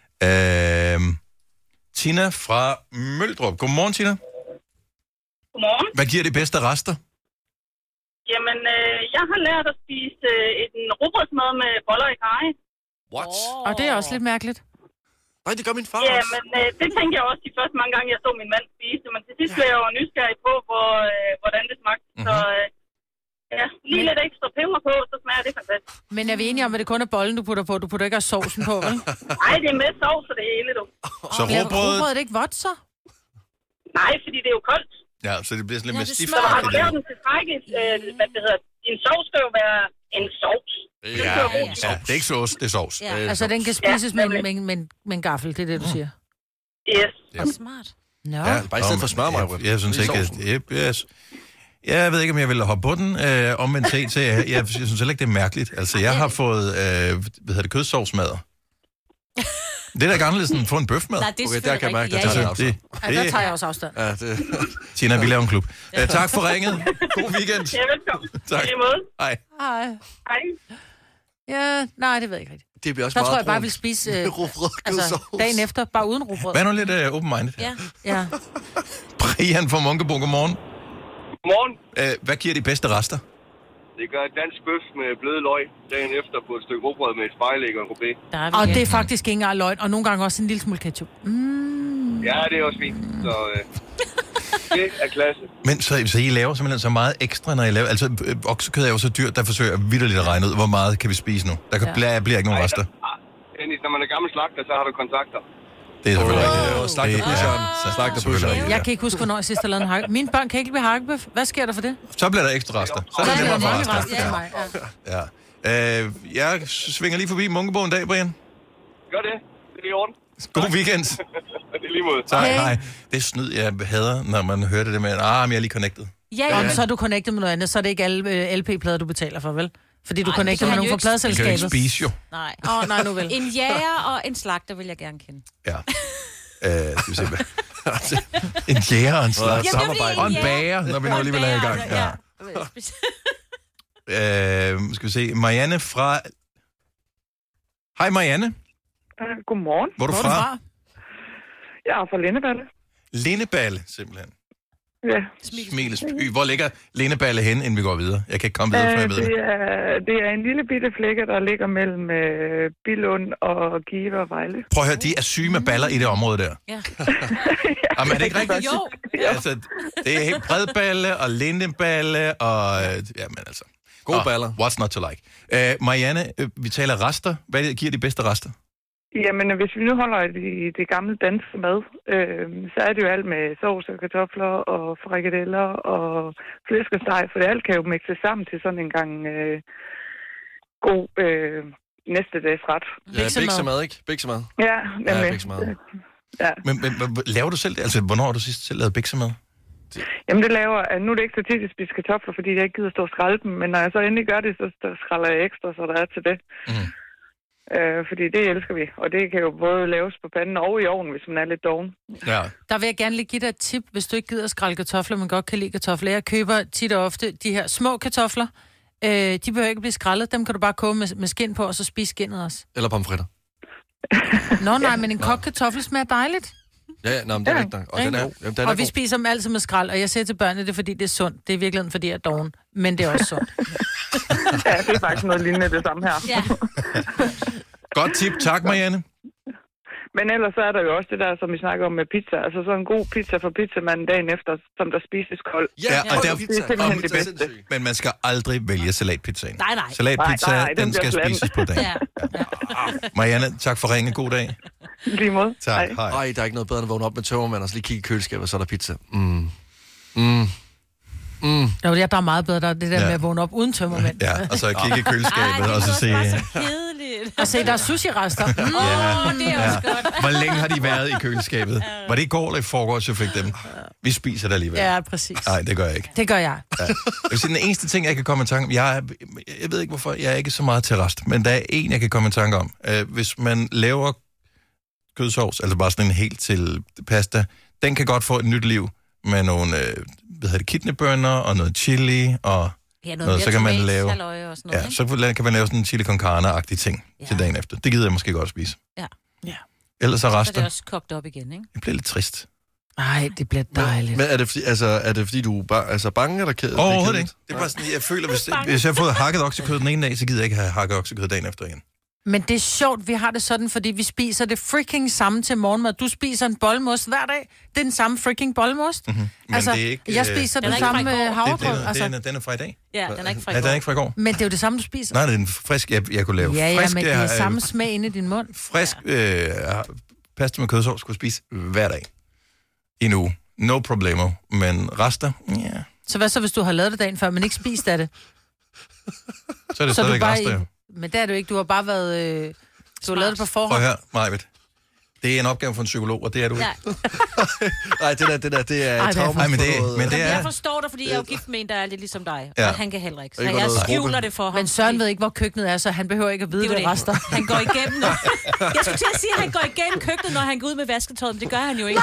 Tina fra Møldrup. Godmorgen, Tina. Godmorgen. Hvad giver de bedste rester? Jamen, jeg har lært at spise en rugbrødsmad med boller i karry. What? Og det er også lidt mærkeligt. Nej, det gør min far Ja, også. men det tænkte jeg også de første mange gange, jeg så min mand spise. Men til sidst blev jeg jo nysgerrig på, hvordan det smagte. Så ja, lige lidt ekstra peber på, så smager det fantastisk. Men er vi enige om, at det kun er bollen, du putter på? Du putter ikke også sovsen på, vel? Nej, det er med sovs og det hele, du. Så rugbrødet er det ikke vådt, så? Nej, fordi det er jo koldt. Ja, så det bliver sådan lidt mere stift. Så har du lavet den tilstrækkeligt, hvad det hedder, en sovs skal jo være en sovs. Ja, det er ikke sauce, det er sovs. Ja. Altså, den kan spises med en gaffel, det er det, du siger? Yes. Ja. Smart. Nå. Ja, bare i stedet for smør, Maja. Jeg synes ikke, at... Jeg ved ikke, om jeg ville hoppe på den. Omvendt set til, jeg synes heller ikke, det er mærkeligt. Altså, jeg har fået, kødsovsmadder. Det er da ikke anderledes end at få en bøfmad. Nej, det er okay, der kan jeg mærke, der tager jeg også afstand. Ja, det... Tina, vi laver en klub. Tak for ringet. God weekend. Ja, velkommen. Tak. Hej. Hej. Ja, nej, det ved jeg ikke rigtigt. Det bliver også der meget tror jeg bare, vil spise dagen efter, bare uden rugbrød. Hvad er nu lidt open-minded? Ja. Brian fra Munkebo, godmorgen. Godmorgen. Hvad giver de bedste rester? Det gør dansk bøf med bløde løg dagen efter på et stykke rugbrød med et spejlæg og en rubé. Og det er faktisk ikke engang løgn, og nogle gange også en lille smule ketchup. Ja, det er også fint. Så det er klasse. Men så I laver simpelthen så meget ekstra, når I laver... Altså, oksekød er jo så dyrt, der forsøger jeg vitterligt at regne ud, hvor meget kan vi spise nu. Der bliver ikke nogen rester. Dennis, når man er gammel slagter, så har du kontakter. Det er selvfølgelig rigtigt. Slagterpusheren. Jeg kan ikke huske, hvornår jeg sidst har lavet en hakke. Mine børn kan ikke lide hakkebøf. Hvad sker der for det? Så bliver der ekstra rester. Så er det mange rester. Ja. Jeg svinger lige forbi Munkebo en dag, Brian. Gør det. Det er i orden. God weekend. Det er lige måde. Tak, hej. Det er snyd, jeg hader, når man hører det med, men jeg er lige connected. Ja. Så er du connected med noget andet, så er det ikke alle LP-plader, du betaler for, vel? Fordi du connecter med nogen fra pladeselskabet. Det kan jo ikke spise, jo. Nej. Nej, nu vel. En jæger og en slagter vil jeg gerne kende. Ja. Skal vi se, hvad? En jæger og en slagter. Og en bager, når vi nu alligevel er i gang. Ja. Skal vi se, Marianne fra... Hej Marianne. Godmorgen. Hvor er du fra? Jeg er fra Lindeballe. Lindeballe, simpelthen. Ja. Smilesby. Hvor ligger Lindeballe hen, inden vi går videre? Jeg kan ikke komme videre, før jeg ved det. Det er en lille bitte flække, der ligger mellem Billund og Give og Vejle. Prøv at høre, de er syge med baller i det område der. Ja. Jamen, er det ikke rigtigt? Jo. Altså, det er helt bredballe og lindeballe og... Jamen altså... Gode baller. What's not to like? Marianne, vi taler rester. Hvad giver de bedste rester? Jamen, hvis vi nu holder i det gamle danske mad, så er det jo alt med sovs og kartofler og frikadeller og flæskesteg, for det alt kan jo mixes sammen til sådan en gang god næste dags ret. Ja, biksemad, ikke? Biksemad. Ja, nemlig. Ja, biksemad. Ja. Men laver du selv det? Altså, hvornår har du sidst selv lavet biksemad? Jamen, det laver... Nu er det ikke så tit, at spise kartofler, fordi jeg ikke gider stå og skrælle dem, men når jeg så endelig gør det, så skræller jeg ekstra, så der er til det. Mm. Fordi det elsker vi, og det kan jo både laves på panden og i ovnen, hvis man er lidt doven. Ja. Der vil jeg gerne lige give dig et tip, hvis du ikke gider at skrælle kartofler, men godt kan lide kartofler. Jeg køber tit og ofte de her små kartofler. De behøver ikke blive skrællet, dem kan du bare koge med skind på, og så spise skindet også. Eller pomfritter. Nej, men en kogt kartoffel smager dejligt. Ja, men det er rigtigt. Og den er god. Jamen, den er og vi spiser dem altid med skrald, og jeg siger til børnene, det er fordi, det er sundt. Det er virkelig fordi, jeg er doven. Men det er også sundt. Ja, det er faktisk noget lignende det samme her. Ja. Godt tip. Tak, Marianne. Men ellers så er der jo også det der, som vi snakker om med pizza. Altså sådan en god pizza for pizzamanden dagen efter, som der spises kold. Ja, og det er simpelthen det bedste. Men man skal aldrig vælge salatpizzaen. Nej. Salatpizza, Nej, den skal spises på dagen. Ja. Marianne, tak for ringe. God dag. Lige måde. Tak. Hej. Ej, der er ikke noget bedre end at vågne op med tømmermand og så lige kigge i køleskabet, og så er der pizza. Jo, der er meget bedre, der er det der med at vågne op uden tømmermænd. Ja, og så kigge i køleskabet og så se... Og se, der er sushi-rester. Det er også godt. Hvor længe har de været i køleskabet? Var det i går eller i forgårs, jeg fik dem? Vi spiser det alligevel. Ja, præcis. Nej, det gør jeg ikke. Det gør jeg. Ja. Jeg vil sige, den eneste ting, jeg kan komme i tanke om, jeg ved ikke hvorfor, jeg er ikke så meget til rest, men der er en, jeg kan komme i tanke om. Hvis man laver kødsovs, altså bare sådan en helt til pasta, den kan godt få et nyt liv med nogle, kidneybønner og noget chili og noget, så kan man lave, og sådan noget, så kan man lave sådan en chili con carne-agtig ting til dagen efter. Det gider jeg måske godt spise. Ja. Ellers så rester. Så er det også kogt op igen, ikke? Det bliver lidt trist. Nej, det bliver dejligt. Men er det fordi du er bange eller ked? Overhovedet ikke. Det er bare sådan, jeg føler, hvis jeg har fået hakket oksekød den ene dag, så gider jeg ikke have hakket oksekød dagen efter igen. Men det er sjovt, vi har det sådan, fordi vi spiser det freaking samme til morgenmad. Du spiser en boldmost hver dag. Det er den samme freaking boldmost. Mm-hmm. Men altså, det er ikke, jeg spiser den samme havregrød. Den er fra i dag. Ja, den er ikke fra i går. Ja, den er ikke fra i går. Men det er jo det samme, du spiser. Nej, det er en frisk, jeg kunne lave. Ja, men det er samme smag inde i din mund. Frisk pasta med kødsovs skulle spise hver dag. I en uge. No problemo. Men rester, ja. Så hvad så, hvis du har lavet det dagen før, men ikke spist af det? Så er det stadigvæk rester, jo. Men det er du ikke. Du har bare været... du har lavet det på forhånd. Prøv at høre, Majbet. Det er en opgave for en psykolog, og det er du ikke. Nej, det er et traume. Men det er... Jeg forstår dig, fordi jeg er jo gift med en, der er lidt ligesom dig. Ja. Og han kan heller ikke. Så jeg skjuler det for ham. Men Søren ved ikke, hvor køkkenet er, så han behøver ikke at vide, det rester. Han går igennem. Jeg skulle til at sige, at han går igennem køkkenet, når han går ud med vasketøjet, men det gør han jo ikke.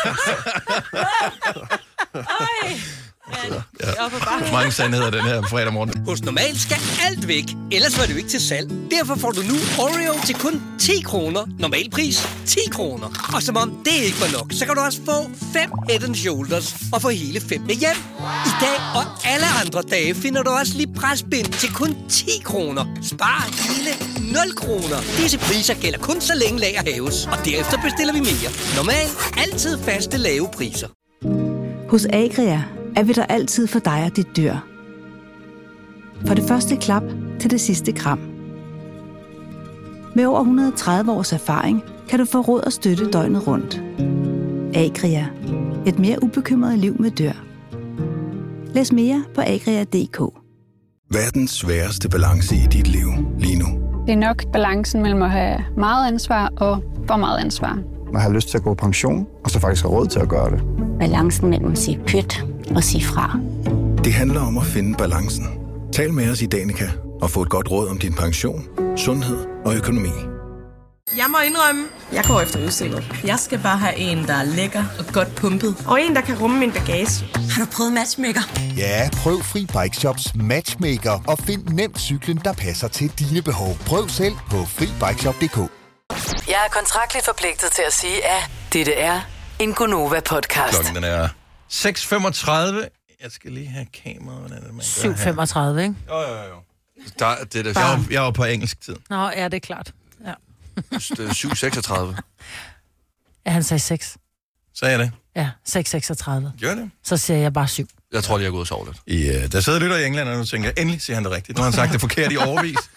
Ej. Ja. Mange sandheder den her fredag morgen. Hos Normal skal alt væk, ellers var det jo ikke til salg. Derfor får du nu Oreo til kun 10 kroner. Normal pris 10 kroner. Og som om det ikke var nok, så kan du også få 5 Head & Shoulders og få hele 5 med hjem. I dag og alle andre dage finder du også lige presbind til kun 10 kroner. Spar hele 0 kroner. Disse priser gælder kun så længe lager haves, og derefter bestiller vi mere. Normal altid faste lave priser. Hos Agria er vi der altid for dig og dit dyr. For det første klap til det sidste kram. Med over 130 års erfaring kan du få råd og støtte døgnet rundt. Agria. Et mere ubekymret liv med dyr. Læs mere på agria.dk. Verdens sværeste balance i dit liv lige nu. Det er nok balancen mellem at have meget ansvar og for meget ansvar. Man har lyst til at gå på pension, og så faktisk har råd til at gøre det. Balancen mellem at sige pyt og sige fra. Det handler om at finde balancen. Tal med os i Danica og få et godt råd om din pension, sundhed og økonomi. Jeg må indrømme, jeg går efter udseende. Jeg skal bare have en, der er lækker og godt pumpet. Og en, der kan rumme min bagage. Har du prøvet Matchmaker? Ja, prøv Fri Bike Shops Matchmaker og find nemt cyklen, der passer til dine behov. Prøv selv på FriBikeShop.dk. Jeg er kontraktligt forpligtet til at sige, at dette er en Gonova-podcast. Klokken den er 6:35. Jeg skal lige have kameraet. 7:35, ikke? Jo. Jeg var på engelsk tid. Nå, ja, det er klart. Ja. Det er 7:36. Ja, han sagde 6. Sagde jeg det? Ja, 6:36. Gør det? Så siger jeg bare 7. Jeg tror, de har gået og sovet lidt. Der sidder lytter i England, og nu tænker jeg, endelig siger han det rigtigt. Nu har han sagt det forkert i overvis.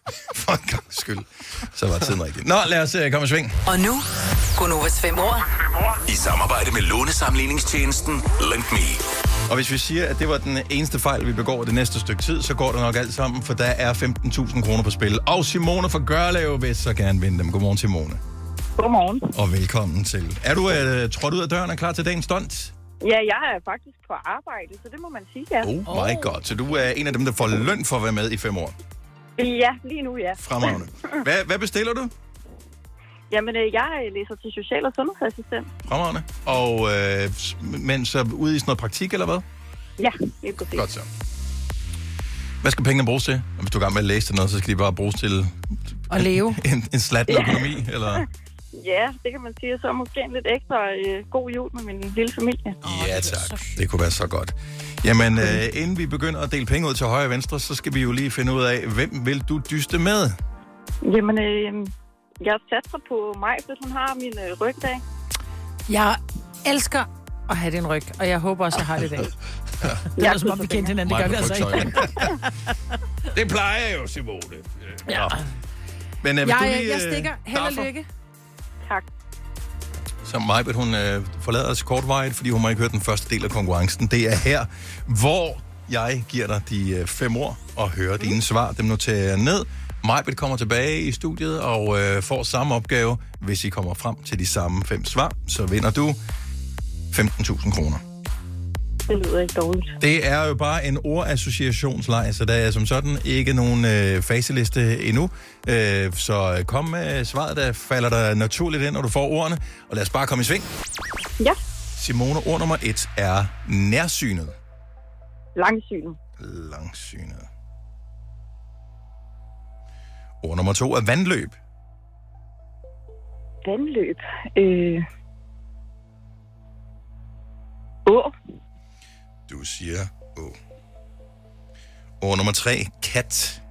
For en gang skyld. Så var tiden rigtig. Nå, lad os komme i sving. Og nu, Gonovas 5 år. I samarbejde med lånesamligningstjenesten Lend Me. Og hvis vi siger, at det var den eneste fejl, vi begår det næste stykke tid, så går det nok alt sammen, for der er 15.000 kroner på spil. Og Simone fra Gørlev vil så gerne vinde dem. Godmorgen, Simone. Godmorgen. Og velkommen til. Er du trådt ud af døren og klar til dagens stunt? Ja, jeg er faktisk på arbejde, så det må man sige, ja. Oh my god. Så du er en af dem, der får løn for at være med i 5 år? Ja, lige nu, ja. Fremragende. Hvad bestiller du? Jamen, jeg læser til social- og sundhedsassistent. Fremragende. Og men så ude i sådan noget praktik, eller hvad? Ja, lige præcis. Godt så. Hvad skal pengene bruges til? Hvis du er i gang med at læse til noget, så skal de bare bruges til... At leve. En slatten økonomi, eller... Ja, det kan man sige. Så måske en lidt ekstra god jul med min lille familie. Ja, tak. Det kunne være så godt. Jamen, inden vi begynder at dele penge ud til højre og venstre, så skal vi jo lige finde ud af, hvem vil du dyste med? Jamen, jeg satser på mig, hvis hun har min rygdag. Jeg elsker at have din ryg, og jeg håber også, jeg har det i dag. Det er som om vi kendte hinanden, det gør vi altså ikke. Det plejer jeg jo, Simone. Ja. Men jeg stikker. Held og lykke. Tak. Så Majbet, hun forlader os kortvarigt, fordi hun må ikke høre den første del af konkurrencen. Det er her, hvor jeg giver dig de 5 ord og hører dine svar. Dem noterer jeg ned. Majbet kommer tilbage i studiet og får samme opgave. Hvis I kommer frem til de samme 5 svar, så vinder du 15.000 kroner. Det lyder ikke dårligt. Det er jo bare en ordassociationsleg, så der er som sådan ikke nogen faseliste endnu. Så kom med svaret, der falder der naturligt ind, når du får ordene. Og lad os bare komme i sving. Ja. Simone, ord nummer 1 er nærsynet. Langsynet. Langsynet. Ord nummer 2 er vandløb. Vandløb. Å. Du siger å. Ord nummer 3, kat.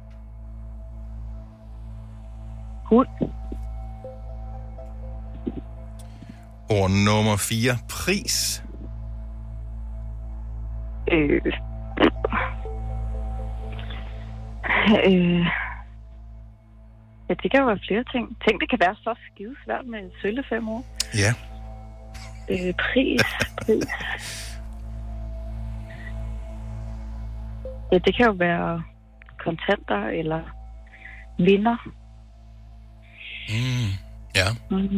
Hund. Ord nummer 4, pris. Ja, det kan jo være flere ting. Tænk, det kan være så skidesvært med sølle 5 år. Ja. Pris. Ja, det kan jo være kontanter eller vinder. Ja.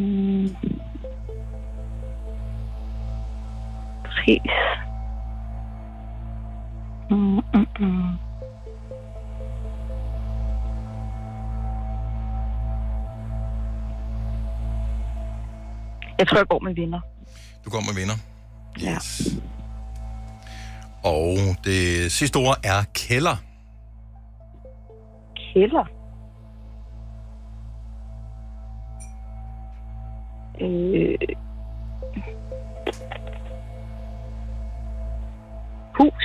Pris. Jeg tror, jeg går med vinder. Du går med vinder? Yes. Ja. Og det sidste ord er kælder. Kælder? Hus.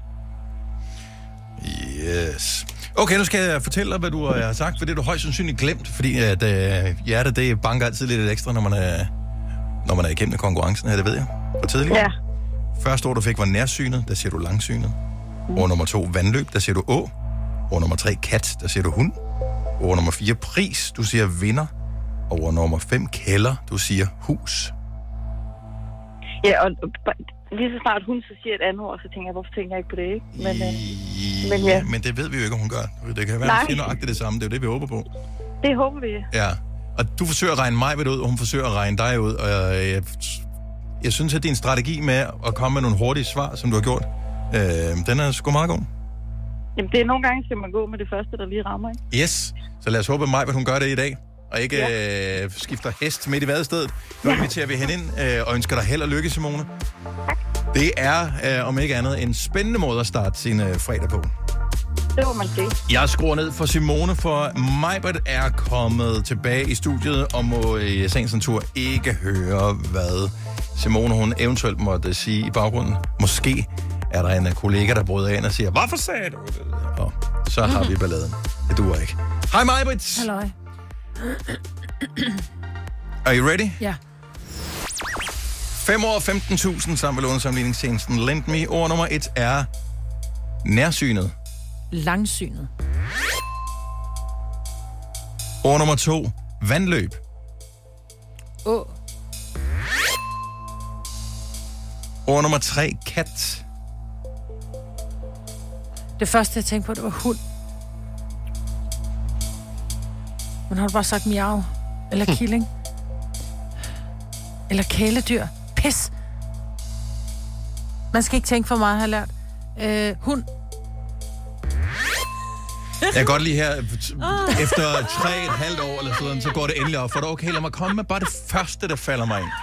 Yes. Okay, nu skal jeg fortælle dig, hvad du har sagt, for det er du højst sandsynligt glemt, fordi at hjertet, det banker altid lidt ekstra, når man er igennem konkurrencen her, det ved jeg. For tidligere. Ja. Første ord, du fik, var nærsynet, der siger du langsynet. Ord nummer 2, vandløb, der siger du å. Ord nummer 3, kat, der siger du hund. Ord nummer 4, pris, du siger vinder. Og ord nummer 5, kælder, du siger hus. Ja, og lige så snart hun så siger et andet ord, så tænker jeg, hvorfor tænker jeg ikke på det, ikke? Men ja. Men det ved vi jo ikke, om hun gør. Det kan være, at hun siger nøjagtigt det samme. Det er jo det, vi håber på. Det håber vi. Ja. Og du forsøger at regne mig ud, og hun forsøger at regne dig ud. Og jeg synes, at din strategi med at komme med nogle hurtige svar, som du har gjort, den er sgu meget god. Jamen, det er nogle gange, skal man gå med det første, der lige rammer, ikke? Yes. Så lad os håbe, at hun gør det i dag. Og ikke skifter hest midt i vadestedet. Nu inviterer vi hende ind og ønsker dig held og lykke, Simone. Tak. Det er, om ikke andet, en spændende måde at starte sin fredag på. Det må man sige. Jeg skruer ned for Simone, for Majbert er kommet tilbage i studiet og må i sagens natur ikke høre, hvad Simone hun eventuelt måtte sige i baggrunden. Måske er der en kollega, der bryder ind og siger, hvorfor sagde du det? Og så har vi balladen. Det duer ikke. Hej Majbert! Halløj. Are you ready? Ja. 5 år 15.000 sammen med lånesamligningstjenesten Lend Me. Ord nummer 1 er nærsynet. Langsynet. Ord nummer 2. Vandløb. Ord nummer 3. Kat. Det første, jeg tænkte på, det var hund. Men har du bare sagt miau? Eller killing? Eller kæledyr? Pis! Man skal ikke tænke for meget, har jeg lært. Hund. Jeg kan godt lide her, efter 3,5 år eller sådan, så går det endelig op. For det okay, lad mig komme med bare det første, der falder mig ind.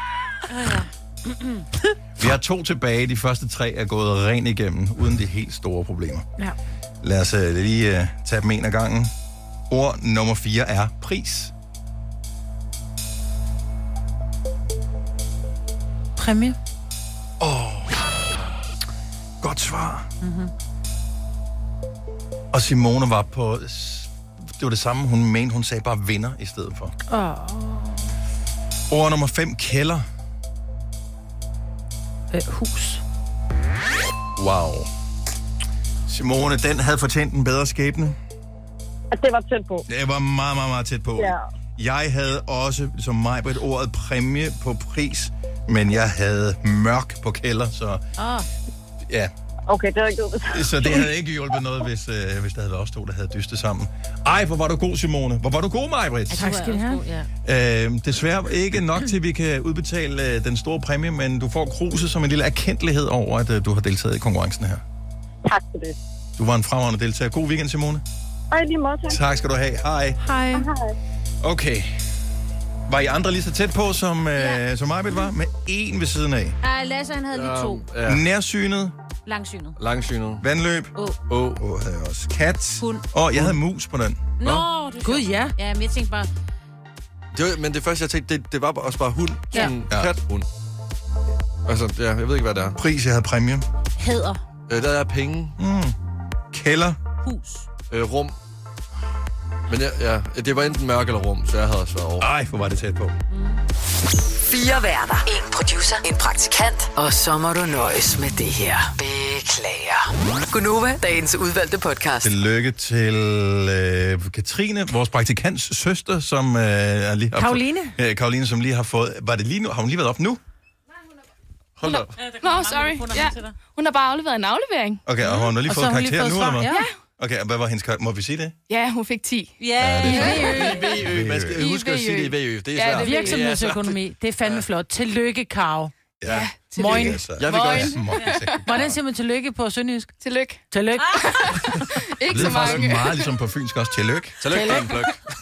Vi har 2 tilbage. De første 3 er gået rent igennem, uden de helt store problemer. Ja. Lad os lige tage dem en af gangen. Ord nummer 4 er pris. Præmie. Godt svar. Mm-hmm. Og Simone var på... Det var det samme, hun mente. Hun sagde bare vinder i stedet for. Ord nummer 5, kælder. Hus. Wow. Simone, den havde fortjent en bedre skæbne. Det var tæt på. Det var meget, meget, meget tæt på. Ja. Jeg havde også, som mig, på et ordet præmie på pris, men jeg havde mørk på kælder, så... Ja. Okay, det var ikke det. Så det havde ikke hjulpet noget, hvis der havde været os 2, der havde dystet sammen. Ej, hvor var du god, Simone. Hvor var du god, Maj-Brit. Tak skal du have. Desværre ikke nok til, at vi kan udbetale den store præmie, men du får kruset som en lille erkendelighed over, at du har deltaget i konkurrencen her. Tak for det. Du var en fremragende deltager. God weekend, Simone. Hej, lige måde. Tak skal du have. Hej. Hej. Okay. Var I andre lige så tæt på, som Maj-Brit var? Med 1 ved siden af. Lasse, han havde lige 2. Ja. Nærsynet. Langsynet. Vandløb. Havde jeg også. Kat. Hund. Jeg havde mus på den. Nå, Gud, ja. Ja, men jeg tænkte bare... Men det første, jeg tænkte, det var også bare hund. Sådan kat, hund. Altså, jeg ved ikke, hvad det er. Pris, jeg havde præmie. Hæder. Der er penge. Kælder. Hus. Rum. Men det var enten mørk eller rum, så jeg havde også været over. Ej, hvor var det tæt på. 4 værter. 1 producer. 1 praktikant. Og så må du nøjes med det her. Beklager. Gunova, dagens udvalgte podcast. Tillykke til Katrine, vores praktikants søster, som lige har Karoline. Karoline, som lige har fået... Var det lige nu? Har hun lige været op nu? Hold op. Nå, sorry. Ja. Hun har bare afleveret en aflevering. Okay, og hun har lige fået karakter nu, eller hvad? Ja. Okay, og hvad var hendes karakter? Må vi sige det? Ja, hun fik 10. Ja, VØ. Man skal huske at sige det i VØ. Det er svært. Virksomhedsøkonomi. Det er fandme flot. Tillykke, Karo. Ja. Moin. Jeg vil godt. Hvordan siger man tillykke på sønderjysk? Tillykke. Tillykke. Ikke så så mange. Det er meget ligesom på fynsk også. Tillykke. Tillykke.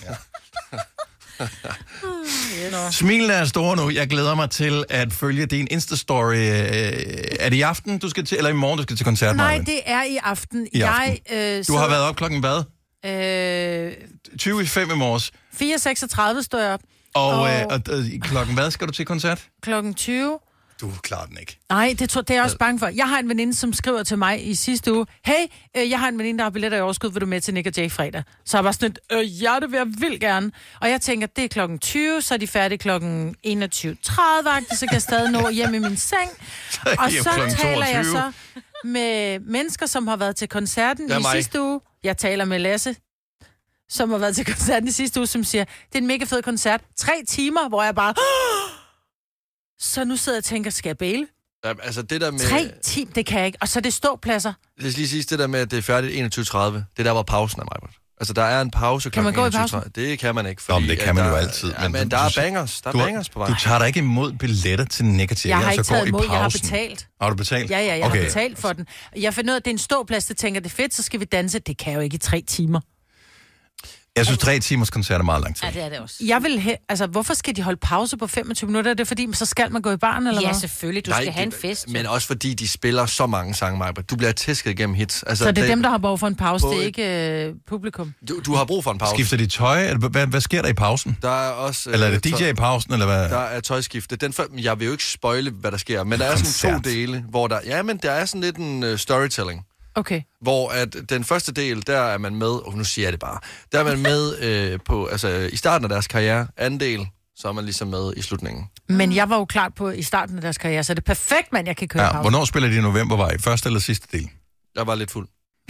Smilen er store nu. Jeg glæder mig til at følge din Insta-story. Er det i aften, du skal til, eller i morgen, du skal til koncert? Nej, det er i aften. Du har været op klokken hvad? 20:05 i morges. 4:36 står jeg op. Og klokken hvad skal du til koncert? Klokken 20. Du klarer den ikke. Nej, det er jeg også bange for. Jeg har en veninde, som skriver til mig i sidste uge, hey, jeg har en veninde, der har billetter i overskud, vil du med til Nick og Jay fredag? Så jeg var sådan ja, det vil jeg vildt gerne. Og jeg tænker, det er klokken 20, så er de færdige klokken 21:30, så kan jeg stadig nå hjem i min seng. Og så taler jeg så med mennesker, som har været til koncerten i sidste uge. Jeg taler med Lasse, som har været til koncerten i sidste uge, som siger, det er en mega fed koncert. 3 timer, hvor jeg bare... Så nu sidder jeg og tænker, skal jeg bæle? Ja, altså det der med... 3 timer, det kan jeg ikke. Og så er det ståpladser. Lad os lige sige, det der med, at det er færdigt 21:30, det der var pausen af mig. Altså, der er en pause kan man gå i pausen? Det kan man ikke, fordi... det kan man jo altid. Men der er bangers. Der er bangers på vej. Du tager da ikke imod billetter til Nick og Jay, jeg har ikke taget imod, jeg har betalt. Har du betalt? Ja, jeg har betalt for den. Jeg finder ud af, at det er en ståplads, der tænker, det er fedt, så skal vi danse. Det kan jo ikke i 3 timer. Jeg synes, 3 timers koncert er meget lang tid. Ja, det er det også. Jeg vil hvorfor skal de holde pause på 25 minutter? Er det fordi, så skal man gå i baren, eller hvad? Ja, selvfølgelig. Du skal have en fest. Men også fordi, de spiller så mange sange, Maja. Du bliver tæsket igennem hits. Altså, så det er dem, der har brug for en pause, det er ikke publikum? Du har brug for en pause. Skifter de tøj? Hvad sker der i pausen? Der er også... Eller er det DJ i pausen, eller hvad? Der er tøjskifte. Jeg vil jo ikke spoile, hvad der sker, men der er sådan 2 dele, hvor der... Ja, men der er sådan lidt en storytelling. Okay. Hvor at den første del, der er man med, nu siger jeg det bare, der er man med på, altså i starten af deres karriere, anden del, så er man ligesom med i slutningen. Men jeg var jo klart på i starten af deres karriere, så det er perfekt, mand, jeg kan køre pause. Hvornår spiller de i november, var I? Første eller sidste del? Jeg var lidt fuld.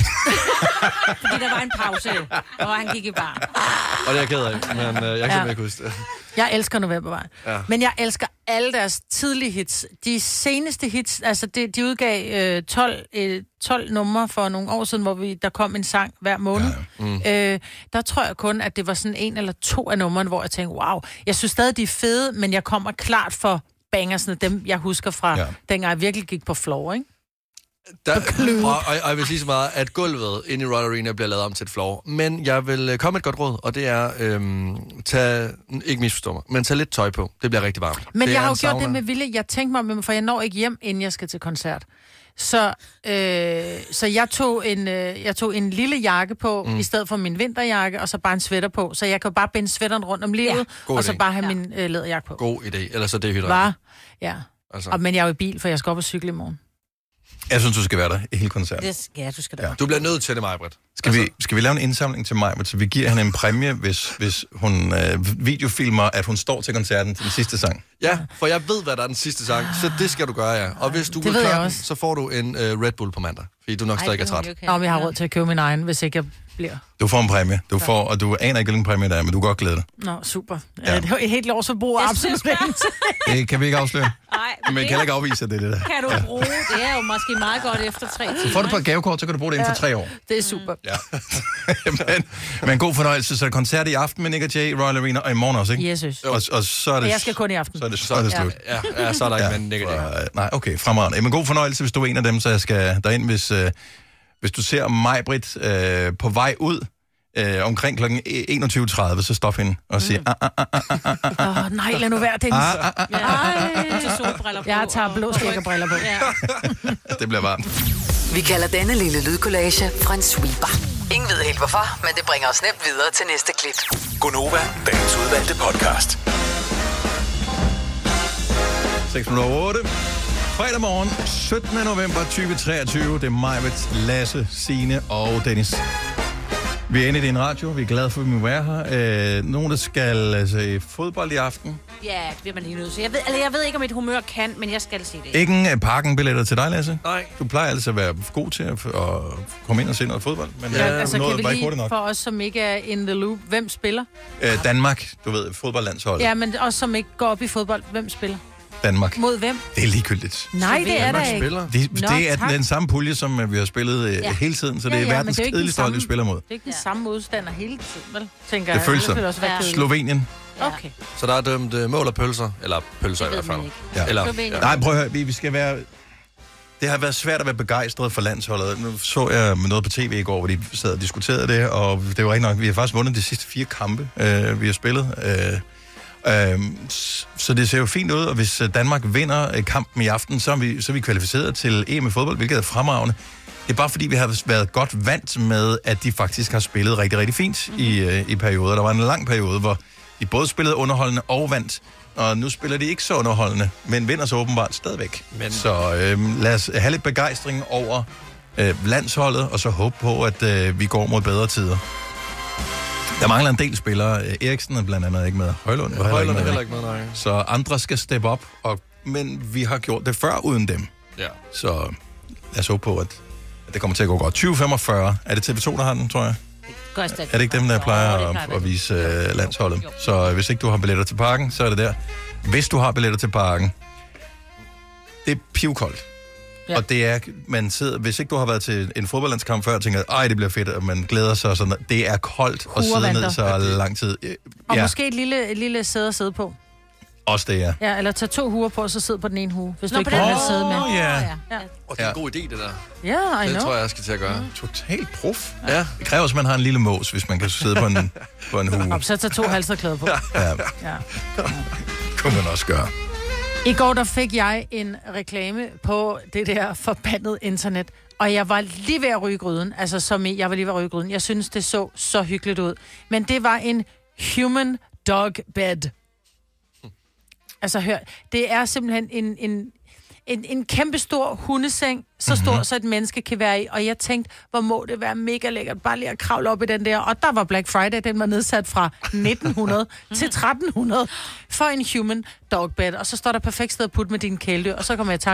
Fordi der var en pause, hvor han gik i bar. Og det er jeg ked af, men jeg kan ikke huske det. Jeg elsker Novembervejen. Ja. Men jeg elsker alle deres tidlige hits. De seneste hits, altså de udgav 12 numre for nogle år siden, hvor der kom en sang hver måned. Ja. Der tror jeg kun, at det var sådan 1 eller 2 af numrene, hvor jeg tænkte, wow, jeg synes stadig, de er fede, men jeg kommer klart for bangersne, dem jeg husker fra dengang jeg virkelig gik på floor, ikke? Og jeg vil sige så meget, at gulvet inde i Royal Arena bliver lavet om til et floor. Men jeg vil komme et godt råd, og det er, ikke misforstå mig, men tag lidt tøj på. Det bliver rigtig varmt. Men jeg har jo gjort det med vilje. Jeg tænkte mig, for jeg når ikke hjem, inden jeg skal til koncert. Så jeg tog en lille jakke på, i stedet for min vinterjakke, og så bare en sweater på. Så jeg kan bare binde sweateren rundt om livet, og så bare have min læderjakke på. God idé, ellers så det hydreret. Ja. Altså. Men jeg er jo i bil, for jeg skal op og cykle i morgen. Jeg synes, du skal være der i hele koncerten. Ja, du skal der. Ja. Du bliver nødt til det, Maj-Brit. Skal vi lave en indsamling til Maj-Brit, så vi giver hende en præmie, hvis hun videofilmer, at hun står til koncerten til den sidste sang? Ja, for jeg ved, hvad der er den sidste sang, så det skal du gøre, ja. Og hvis du vil klare den, så får du en Red Bull på mandag, fordi du nok stadig er træt. Nå, men jeg har råd til at købe min egen, hvis ikke jeg bliver... Du får en præmie, og du aner ikke, hvilken præmie der er, men du kan godt glæde dig. Nå, super. Ja. Det er et helt års forbrug af absolut. Det kan vi ikke afsløre. Nej, men kan ikke afvise, det der. Kan du bruge? Det er jo måske meget godt efter 3 timer. Så får du på et gavekort, så kan du bruge det inden for 3 år. Det er super. Ja. men god fornøjelse. Så er koncert i aften med Nick og Jay, Royal Arena, og i morgen også, ikke? Jesus. Og så er det... Jeg skal kun i aften. Så er det slut. Ja, så er der ikke med Nick og Jay. Nej, okay, fremragende. Men god fornøjelse, hvis du er en af dem, så jeg skal derind, hvis du ser Maj-Brit på vej ud, omkring kl. 21.30, så stop hende og sige... nej, lad nu være, Dennis. Solbriller på. Jeg tager blå skæggerbriller på. Det bliver varmt. Vi kalder denne lille lydkollage Frans sweeper. Ingen ved helt hvorfor, men det bringer os nemt videre til næste klip. Gonova, dagens udvalgte podcast. 6:08. Fredag morgen, 17. november 2023. Det er Maj-Brit, Lasse, Signe og Dennis. Vi er inde i din radio. Vi er glade for, at vi må være her. Nogen, der skal se fodbold i aften. Ja, det bliver man lige nødt til. Jeg ved ikke, om et humør kan, men jeg skal se det. Ikke parkenbilletter til dig, Lasse? Nej. Du plejer altså at være god til at komme ind og se noget fodbold. Men altså, kan vi lige for os, som ikke er in the loop, hvem spiller? Danmark, du ved, fodboldlandsholdet. Ja, men os, som ikke går op i fodbold, hvem spiller? Danmark. Mod hvem? Det er ligegyldigt. Nej, det er der ikke. Det er den samme pulje, som vi har spillet hele tiden, så det er verdens kedeligste hold, vi spiller mod. Det er ikke den samme modstander hele tiden, vel? Tænker det føles så. Slovenien. Okay. Så der er dømt mål og pølser, eller pølser i hvert fald. Ja. Nej, prøv at høre, vi skal være... Det har været svært at være begejstret for landsholdet. Nu så jeg noget på tv i går, hvor de sad og diskuterede det, og det var rigtig nok, vi har faktisk vundet de sidste 4 kampe, vi har spillet. Så det ser jo fint ud, og hvis Danmark vinder kampen i aften, så er vi kvalificeret til EM i fodbold, hvilket er fremragende. Det er bare fordi, vi har været godt vant med, at de faktisk har spillet rigtig, rigtig fint i perioder. Der var en lang periode, hvor de både spillede underholdende og vandt, og nu spiller de ikke så underholdende, men vinder så åbenbart stadigvæk. Så lad os have lidt begejstring over landsholdet, og så håbe på, at vi går mod bedre tider. Der mangler en del spillere. Eriksen er blandt andet ikke med. Højlund er heller ikke med, nej. Så andre skal steppe op, men vi har gjort det før uden dem. Ja. Så lad os håbe på, at det kommer til at gå godt. 2045. Er det TV2, der har den, tror jeg? Er det ikke dem, der plejer at vise landsholdet? Så hvis ikke du har billetter til parken, så er det der. Hvis du har billetter til parken, det er pivkoldt. Ja. Og det er, man sidder, hvis ikke du har været til en fodboldlandskamp før, og tænker, ej, det bliver fedt, og man glæder sig sådan, det er koldt at sidde ned så lang tid. Og måske et lille sæde at sidde på. Også det, ja. Ja, eller tage 2 huer på, og så sidde på den ene hue, hvis du ikke kan sidde med. Ja. Og det er en god idé, det der. Ja, I know. Det tror jeg skal til at gøre. Totalt prof. Ja. Det kræver også, at man har en lille mås, hvis man kan sidde på en hue. Og så tage 2 halserklæder på. Ja. Kunne man også gøre. I går, der fik jeg en reklame på det der forbandede internet, og jeg var lige ved at ryge gryden. Altså, jeg var lige ved at ryge gryden. Jeg synes, det så hyggeligt ud. Men det var en human dog bed. Altså, hør, det er simpelthen en kæmpe stor hundeseng, så stor, så et menneske kan være i. Og jeg tænkte, hvor må det være mega lækkert, bare lige at kravle op i den der. Og der var Black Friday, den var nedsat fra 1900 til 1300 for en human dog bed. Og så står der perfekt sted at putte med dine kæledyr. Og så kommer jeg i tanke om,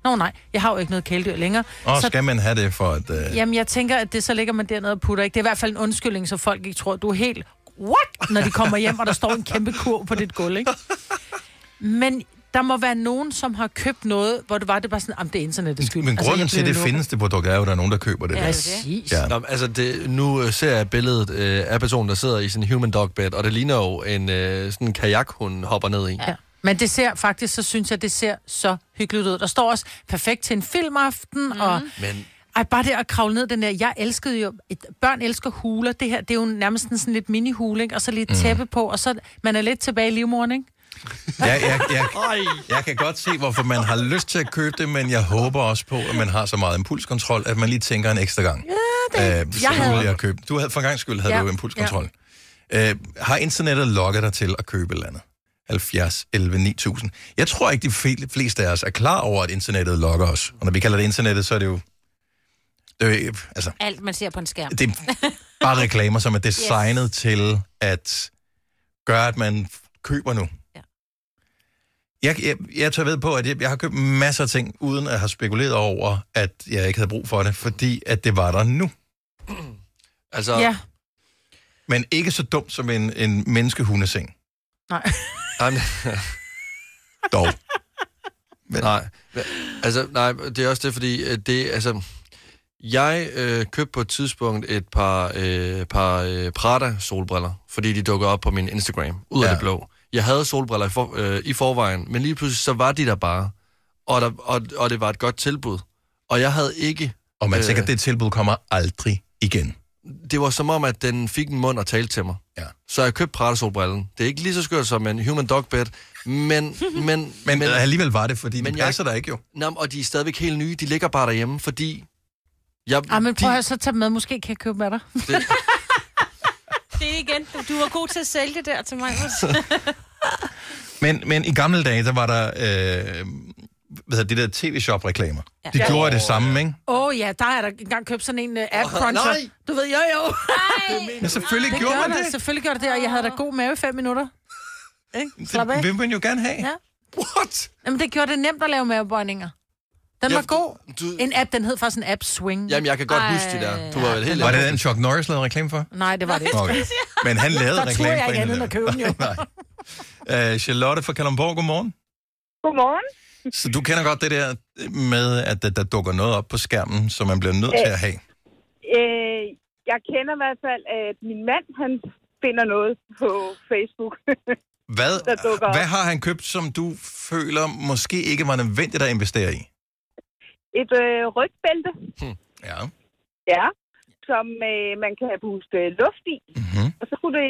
Nå nej, jeg har jo ikke noget kæledyr længere. Og så skal man have det for at... Jamen, jeg tænker, at det så ligger man dernede og putter, ikke? Det er i hvert fald en undskyldning, så folk ikke tror, at du er helt... What? Når de kommer hjem, og der står en kæmpe kurv på dit gulv, ikke? Men der må være nogen, som har købt noget, hvor det bare sådan, det er internettets skyld. Men grunden til, det findes det produkt, er jo, at der er nogen, der køber det. Ja, præcis. Ja. Nå, altså, nu ser jeg billedet af personen, der sidder i sin human dog bed, og det ligner jo en sådan en kajak, hun hopper ned i. Ja. Men det ser faktisk, så synes jeg, det ser så hyggeligt ud. Der står også perfekt til en filmaften, og... Men... bare det at kravle ned den der, jeg elskede jo, børn elsker huler, det her, det er jo nærmest sådan lidt mini-hule, ikke? Og så lidt tæppe på, og så man er lidt tilbage i livmoderen, ikke? Jeg kan godt se, hvorfor man har lyst til at købe det, men jeg håber også på, at man har så meget impulskontrol, at man lige tænker en ekstra gang. Ja, jeg købe. Du havde for en gang skyld, havde du impulskontrol. Ja. Har internettet lokket dig til at købe et eller andet? 70, 11, 9000. Jeg tror ikke, de fleste af os er klar over, at internettet lokker os. Og når vi kalder det internettet, så er det jo... altså, alt, man ser på en skærm. Det er bare reklamer, som er designet til at gøre, at man køber nu. Ja. Jeg tager ved på, at jeg har købt masser af ting, uden at have spekuleret over, at jeg ikke havde brug for det, fordi at det var der nu. Altså, ja. Men ikke så dumt som en menneskehundeseng. Nej. Dog. Men. Nej. Altså, nej, det er også det, fordi det, altså... Jeg købte på et tidspunkt et par Prada-solbriller, fordi de dukkede op på min Instagram, ud af det blå. Jeg havde solbriller i forvejen, men lige pludselig så var de der bare, og det var et godt tilbud. Og jeg havde ikke... Og man tænker, at det tilbud kommer aldrig igen. Det var som om, at den fik en mund og talte til mig. Ja. Så jeg købte Prada-solbrillen. Det er ikke lige så skørt som en human dog bed, men alligevel var det, fordi det passer der ikke jo. Og de er stadigvæk helt nye. De ligger bare derhjemme, fordi... men prøv at så tage med. Måske kan jeg købe med dig. Det er igen. Du var god til at sælge det der til mig. men i gamle dage, der var der de der tv-shop-reklamer. Ja. De gjorde det samme, ikke? Ja, der er der engang købt sådan en app-cruncher. Du ved, jo. Men selvfølgelig gjorde man det. Selvfølgelig gjorde det, og jeg havde da god mave i 5 minutter. Det vil man jo gerne have. Ja. What? Jamen, det gjorde det nemt at lave mavebøjninger. Den var god. En app, den hed faktisk en app Swing. Jamen, jeg kan godt huske det der. Du var vel helt... Var det den Chuck Norris lavede reklame for? Nej, det var det ikke. Okay. Men han lavede reklame for jeg ikke andet end at købe den jo. Charlotte fra Kalundborg, godmorgen. Godmorgen. Så du kender godt det der med, at der dukker noget op på skærmen, som man bliver nødt til at have? Jeg kender i hvert fald, at min mand, han finder noget på Facebook. Hvad har han købt, som du føler måske ikke var nødvendigt at investere i? Et rygbælte. Ja. Ja, som man kan puste luft i. Mm-hmm. Og så kunne det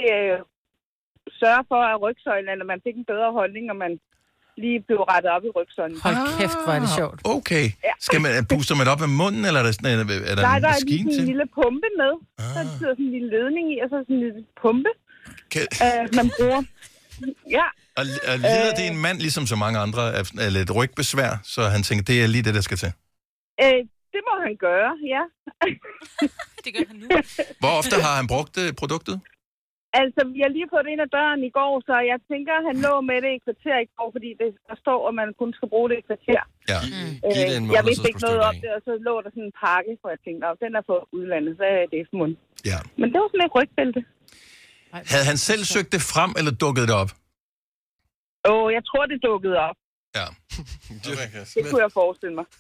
sørge for, at rygsøjlen, at man fik en bedre holdning, og man lige blev rettet op i rygsøjlen. Hold kæft, hvor er det sjovt. Okay. Skal man puste man op af munden, eller er der, sådan, er der nej, en der maskine er en lille pumpe med. Så sidder sådan en lille ledning i, og så sådan en lille pumpe, man bruger. Ja. Og lider det en mand, ligesom så mange andre, af lidt rygbesvær, så han tænker, det er lige det, der skal til? Det må han gøre, ja. Det gør han nu. Hvor ofte har han brugt produktet? Altså, vi har lige fået det ind ad døren i går, så jeg tænker, han lå med det i kvarter i går, fordi der står, at man kun skal bruge det i kvarter. Ja. Jeg vidste ikke noget om det, og så lå der sådan en pakke, hvor jeg tænkte, den er fra udlandet, så er det for mund. Ja. Men det var sådan et rygbælte. Havde han selv søgt det frem, eller dukkede det op? Jeg tror, det dukkede op. Ja. Det kunne jeg forestille mig.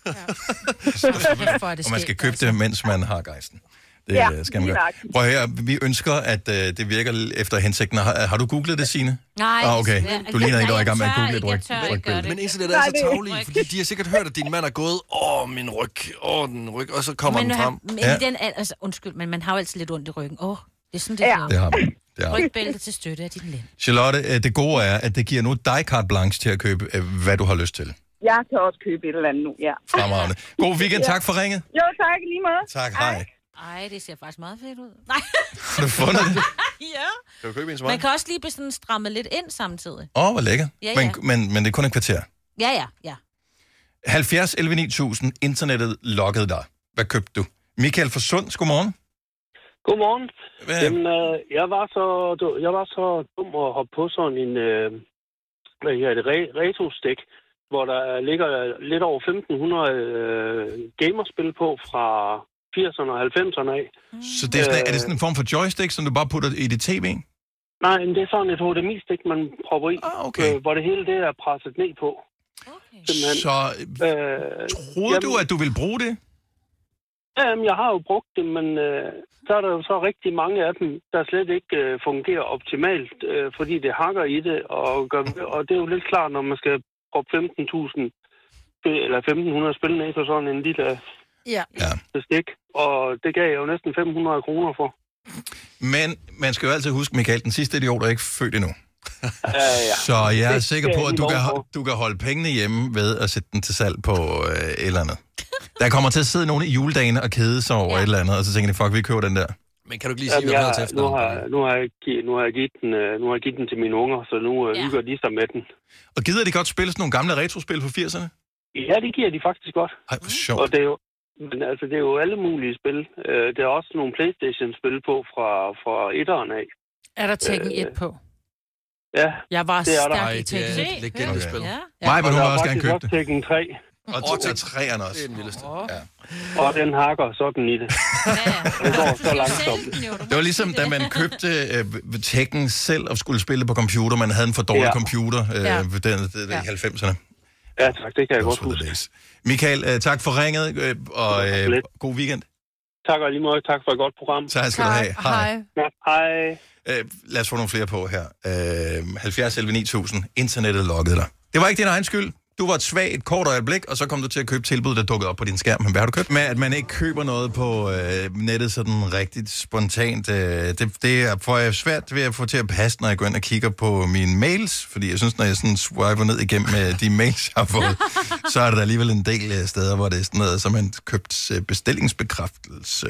Og man skal købe det, mens man har gejsten. Det skal man gøre. Prøv at høre, vi ønsker, at det virker efter hensigten. Har du googlet det, Signe? Nej. Okay, du ligner ikke, du er i gang med at google et rygbælte. Men internet er så tavlige, fordi de har sikkert hørt, at din mand er gået, min ryg, den ryg, og så kommer den frem. Undskyld, men man har jo altid lidt ondt i ryggen. Det er sådan, det har man. Rygbælte til støtte af din lænd. Charlotte, det gode er, at det giver nu dig carte blanche til at købe, hvad du har lyst til. Jeg kan også købe et eller andet nu, ja. Fremragende. God weekend, tak for ringet. Jo, tak, lige måde. Tak, hej. Ej, det ser faktisk meget fedt ud. Nej. Har du fundet det? Ja. Kan du købe en smag? Man kan også lige blive sådan strammet lidt ind samtidig. Hvor lækker. Ja. Men det er kun et kvarter. Ja. 70 11 9000, internettet lokkede dig. Hvad købte du? Michael fra Sunds, godmorgen. Godmorgen. Jamen, jeg var så dum at hoppe på sådan en retro-stik, hvor der ligger lidt over 1.500 gamerspil på fra 80'erne og 90'erne af. Så det er, er det sådan en form for joystick, som du bare putter i dit tv? Nej, men det er sådan et HDMI-stik, man propper i, hvor det hele det er presset ned på. Okay. Så troede du, at du ville bruge det? Jamen, jeg har jo brugt det, men så er der jo så rigtig mange af dem, der slet ikke fungerer optimalt, fordi det hakker i det, og det er jo lidt klart, når man skal proppe 15.000 eller 1.500 spil ned på sådan en lille stik, og det gav jeg jo næsten 500 kroner for. Men man skal jo altid huske, Michael, den sidste idiot er ikke født endnu. Så jeg er sikker på, at du kan holde pengene hjemme ved at sætte den til salg på et eller andet. Der kommer til at sidde nogen i juledagene og kede sig over et eller andet, og så tænker de, fuck, vi køber den der. Men kan du ikke lige sige, hvad du har til efter? Nu har jeg givet den til mine unger, så nu hygger de sig med den. Og gider de godt spille sådan nogle gamle retrospil fra 80'erne? Ja, det giver de faktisk godt. Ej, hvor sjovt. Og men altså, det er jo alle mulige spil. Der er også nogle PlayStation-spil på fra etteren af. Er der Tekken 1 på? Ja, jeg var det er der. stærk i Tekken. Det er et legendespil. Mig, men hun har også gerne købt det. Tekken 3. Og til 3'erne også. Det er den vildeste. Ja. Og den hakker sådan i det. Det går så langsomt. Det var ligesom, da man købte Tekken selv og skulle spille på computer. Man havde en for dårlig computer i 90'erne. Ja, tak. Det kan jeg godt huske. Michael, tak for ringet, og god weekend. Tak og lige måde. Tak for et godt program. Tak skal du have. Hej. Ja, hej. Lad os få nogle flere på her. 70 11 9000. Internettet loggede dig. Det var ikke din egen skyld. Du var svag et kort øjeblik, og så kom du til at købe tilbud, der dukkede op på din skærm. Men hvad har du købt? Med at man ikke køber noget på nettet sådan rigtig spontant. Det får jeg svært ved at få til at passe, når jeg går ind og kigger på mine mails. Fordi jeg synes, når jeg sådan swiper ned igennem de mails, jeg har fået, så er der alligevel en del steder, hvor det er sådan noget, som man købt bestillingsbekræftelse,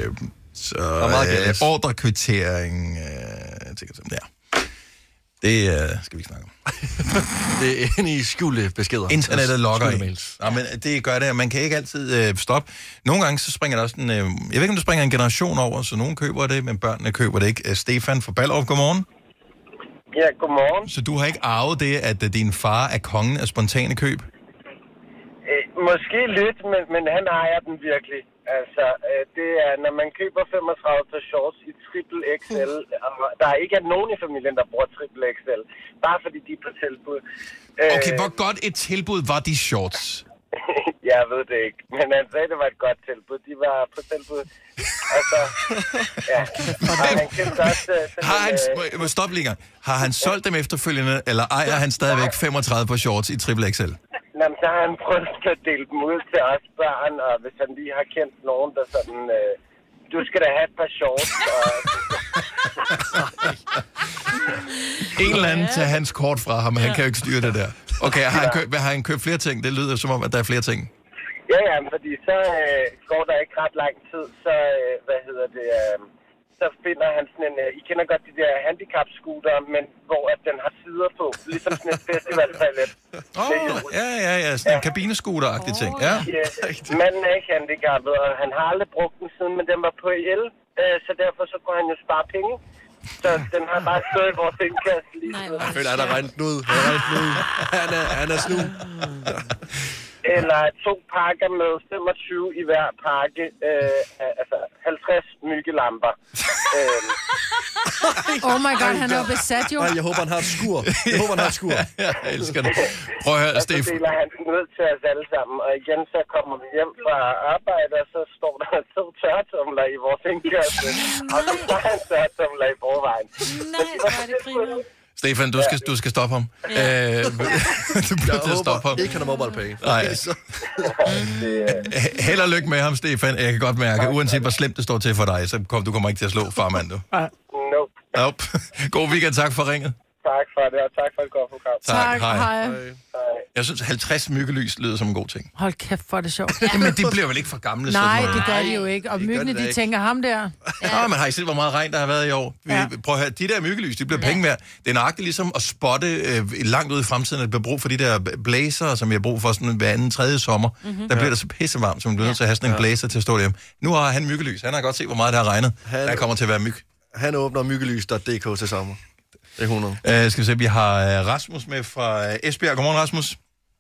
ordrekvittering, der. Det skal vi ikke snakke om. Det er inde i skjulte beskeder. Internettet logger i. Ja, men det gør det, og man kan ikke altid stoppe. Nogle gange så springer der også jeg ved ikke, om der springer en generation over, så nogen køber det, men børnene køber det ikke. Stefan fra Ballerup, godmorgen. Ja, godmorgen. Så du har ikke arvet det, at din far er kongen af spontane køb? Måske lidt, men han ejer den virkelig. Altså, det er, når man køber 35 par shorts i triple XL, og der er ikke nogen i familien, der bruger triple XL, bare fordi de er på tilbud. Okay, hvor godt et tilbud var de shorts? Jeg ved det ikke, men han sagde, det var et godt tilbud. De var på tilbud. Altså, ja. Og han købte også... Stop lige gang. Har han solgt dem efterfølgende, eller ejer han stadigvæk 35 par shorts i triple XL? Jamen, så har han prøvet at dele dem ud til os børn, og hvis han lige har kendt nogen, der sådan, du skal da have et par shorts. En eller anden tager hans kort fra ham, men han kan jo ikke styre det der. Okay, har han købt flere ting? Det lyder som om, at der er flere ting. Ja, fordi så går der ikke ret lang tid, så, så finder han sådan en, I kender godt de der handicap-scooter, men hvor at den har sider på, ligesom sådan et festivaltoilet. Ja, sådan en kabinescooter-agtig ting, ja. Manden er ikke handicappet, og han har aldrig brugt den siden, men den var på el, så derfor så kunne han jo spare penge. Så den har bare stået i vores indkast lige siden. Jeg føler, at der er regnet ud. Han er snu. Eller 2 pakker med 25 i hver pakke, altså 50 myggelamper. Oh my god, han er jo besat jo. Jeg håber, han har et skur. Jeg elsker det. Prøv at høre, Stefan. Og så deler han den ud til os alle sammen, og igen så kommer vi hjem fra arbejde, og så står der 2 tørretumler i vores indkørsel, og så står han tørretumler i forvejen. Nej, hvor er det griner. Stefan, du skal stoppe ham. Ja. Du bliver til at stoppe ham. Ikke han har mobile pay. Nej. Held og lykke med ham, Stefan. Jeg kan godt mærke, uanset hvor slemt det står til for dig, så du kommer ikke til at slå farmand, du. Nope. God weekend, tak for ringet. Tak for det, og tak for et godt program. Tak, hej. Jeg synes, 50 myggelys lyder som en god ting. Hold kæft, hvor er det sjovt. Jamen, de bliver vel ikke for gamle? Nej, det gør de jo ikke. Og myggene, de tænker ham der. Nå, men har I set, hvor meget regn der har været i år? Prøv at høre, de der myggelys, de bliver penge værd. Det er nøjagtigt ligesom at spotte langt ud i fremtiden, at der bliver brug for de der blæser, som jeg har brug for sådan hver anden, tredje sommer. Der bliver det så pissevarmt, så man bliver nødt til at have sådan en blæser til at stå derhjemme. Nu har han myggelys. Han har godt set, hvor meget det har regnet. Der kommer til at være myg. Han åbner myggelys.dk til sommer. Det er 100. Skal vi se, vi har Rasmus med fra Esbjerg. Godmorgen, Rasmus.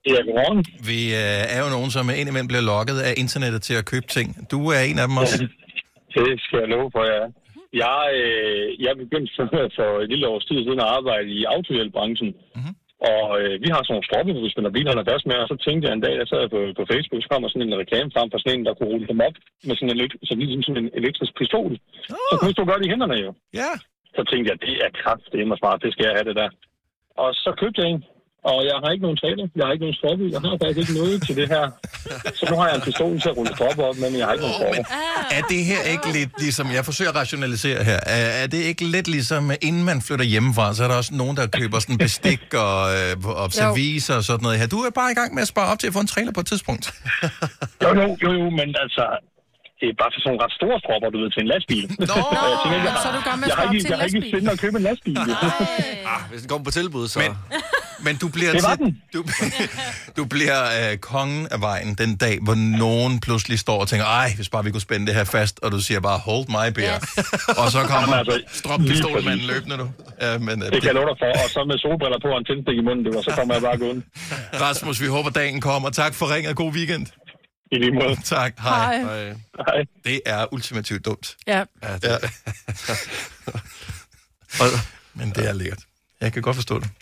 Ja, godmorgen. Vi er jo nogen, som indimellem bliver lokket af internettet til at købe ting. Du er en af dem også. Det skal jeg love for, ja. Jeg begyndte for et lille års tid siden at arbejde i autohjælpbranchen. Mm-hmm. Og vi har sådan nogle stroppe, hvor vi spænder bilerne fast med, og så tænkte jeg en dag, jeg sad på Facebook, så kommer sådan en reklame frem for sådan en, der kunne rulle dem op med sådan en elektrisk pistol. Så kunne du godt i hænderne jo. Ja. Så tænkte jeg, det er kraftedeme smart, det skal jeg have det der. Og så købte jeg en. Og jeg har ikke nogen træner, jeg har ikke nogen stroppe, jeg har faktisk ikke noget til det her. Så nu har jeg en pistol til at rulle stroppe op, men jeg har ikke nogen stroppe. Er det her ikke lidt ligesom, jeg forsøger at rationalisere her, er det ikke lidt ligesom, inden man flytter hjemmefra, så er der også nogen, der køber sådan bestik og service og sådan noget her. Du er bare i gang med at spare op til at få en trailer på et tidspunkt. Jo, men altså... Det er bare for sådan nogle ret store stropper, du ved, til en lastbil. Så er du gammel med at spare op til en lastbil. Jeg har ikke sendt at købe en lastbil. Hvis den kommer på tilbud, så... Men du bliver du bliver kongen af vejen den dag, hvor nogen pludselig står og tænker, hvis bare vi kunne spænde det her fast, og du siger bare, hold my beer. Yes. Og så kommer stroppistolmanden løbende, du. Det kan jeg love dig for, og så med solbriller på og en tændstik i munden, så kommer jeg bare gående. Rasmus, vi håber dagen kommer. Tak for ringet. God weekend. I lige måde. Tak. Hej. Hej. Det er ultimativt dumt. Ja. Men det er lækkert. Jeg kan godt forstå det.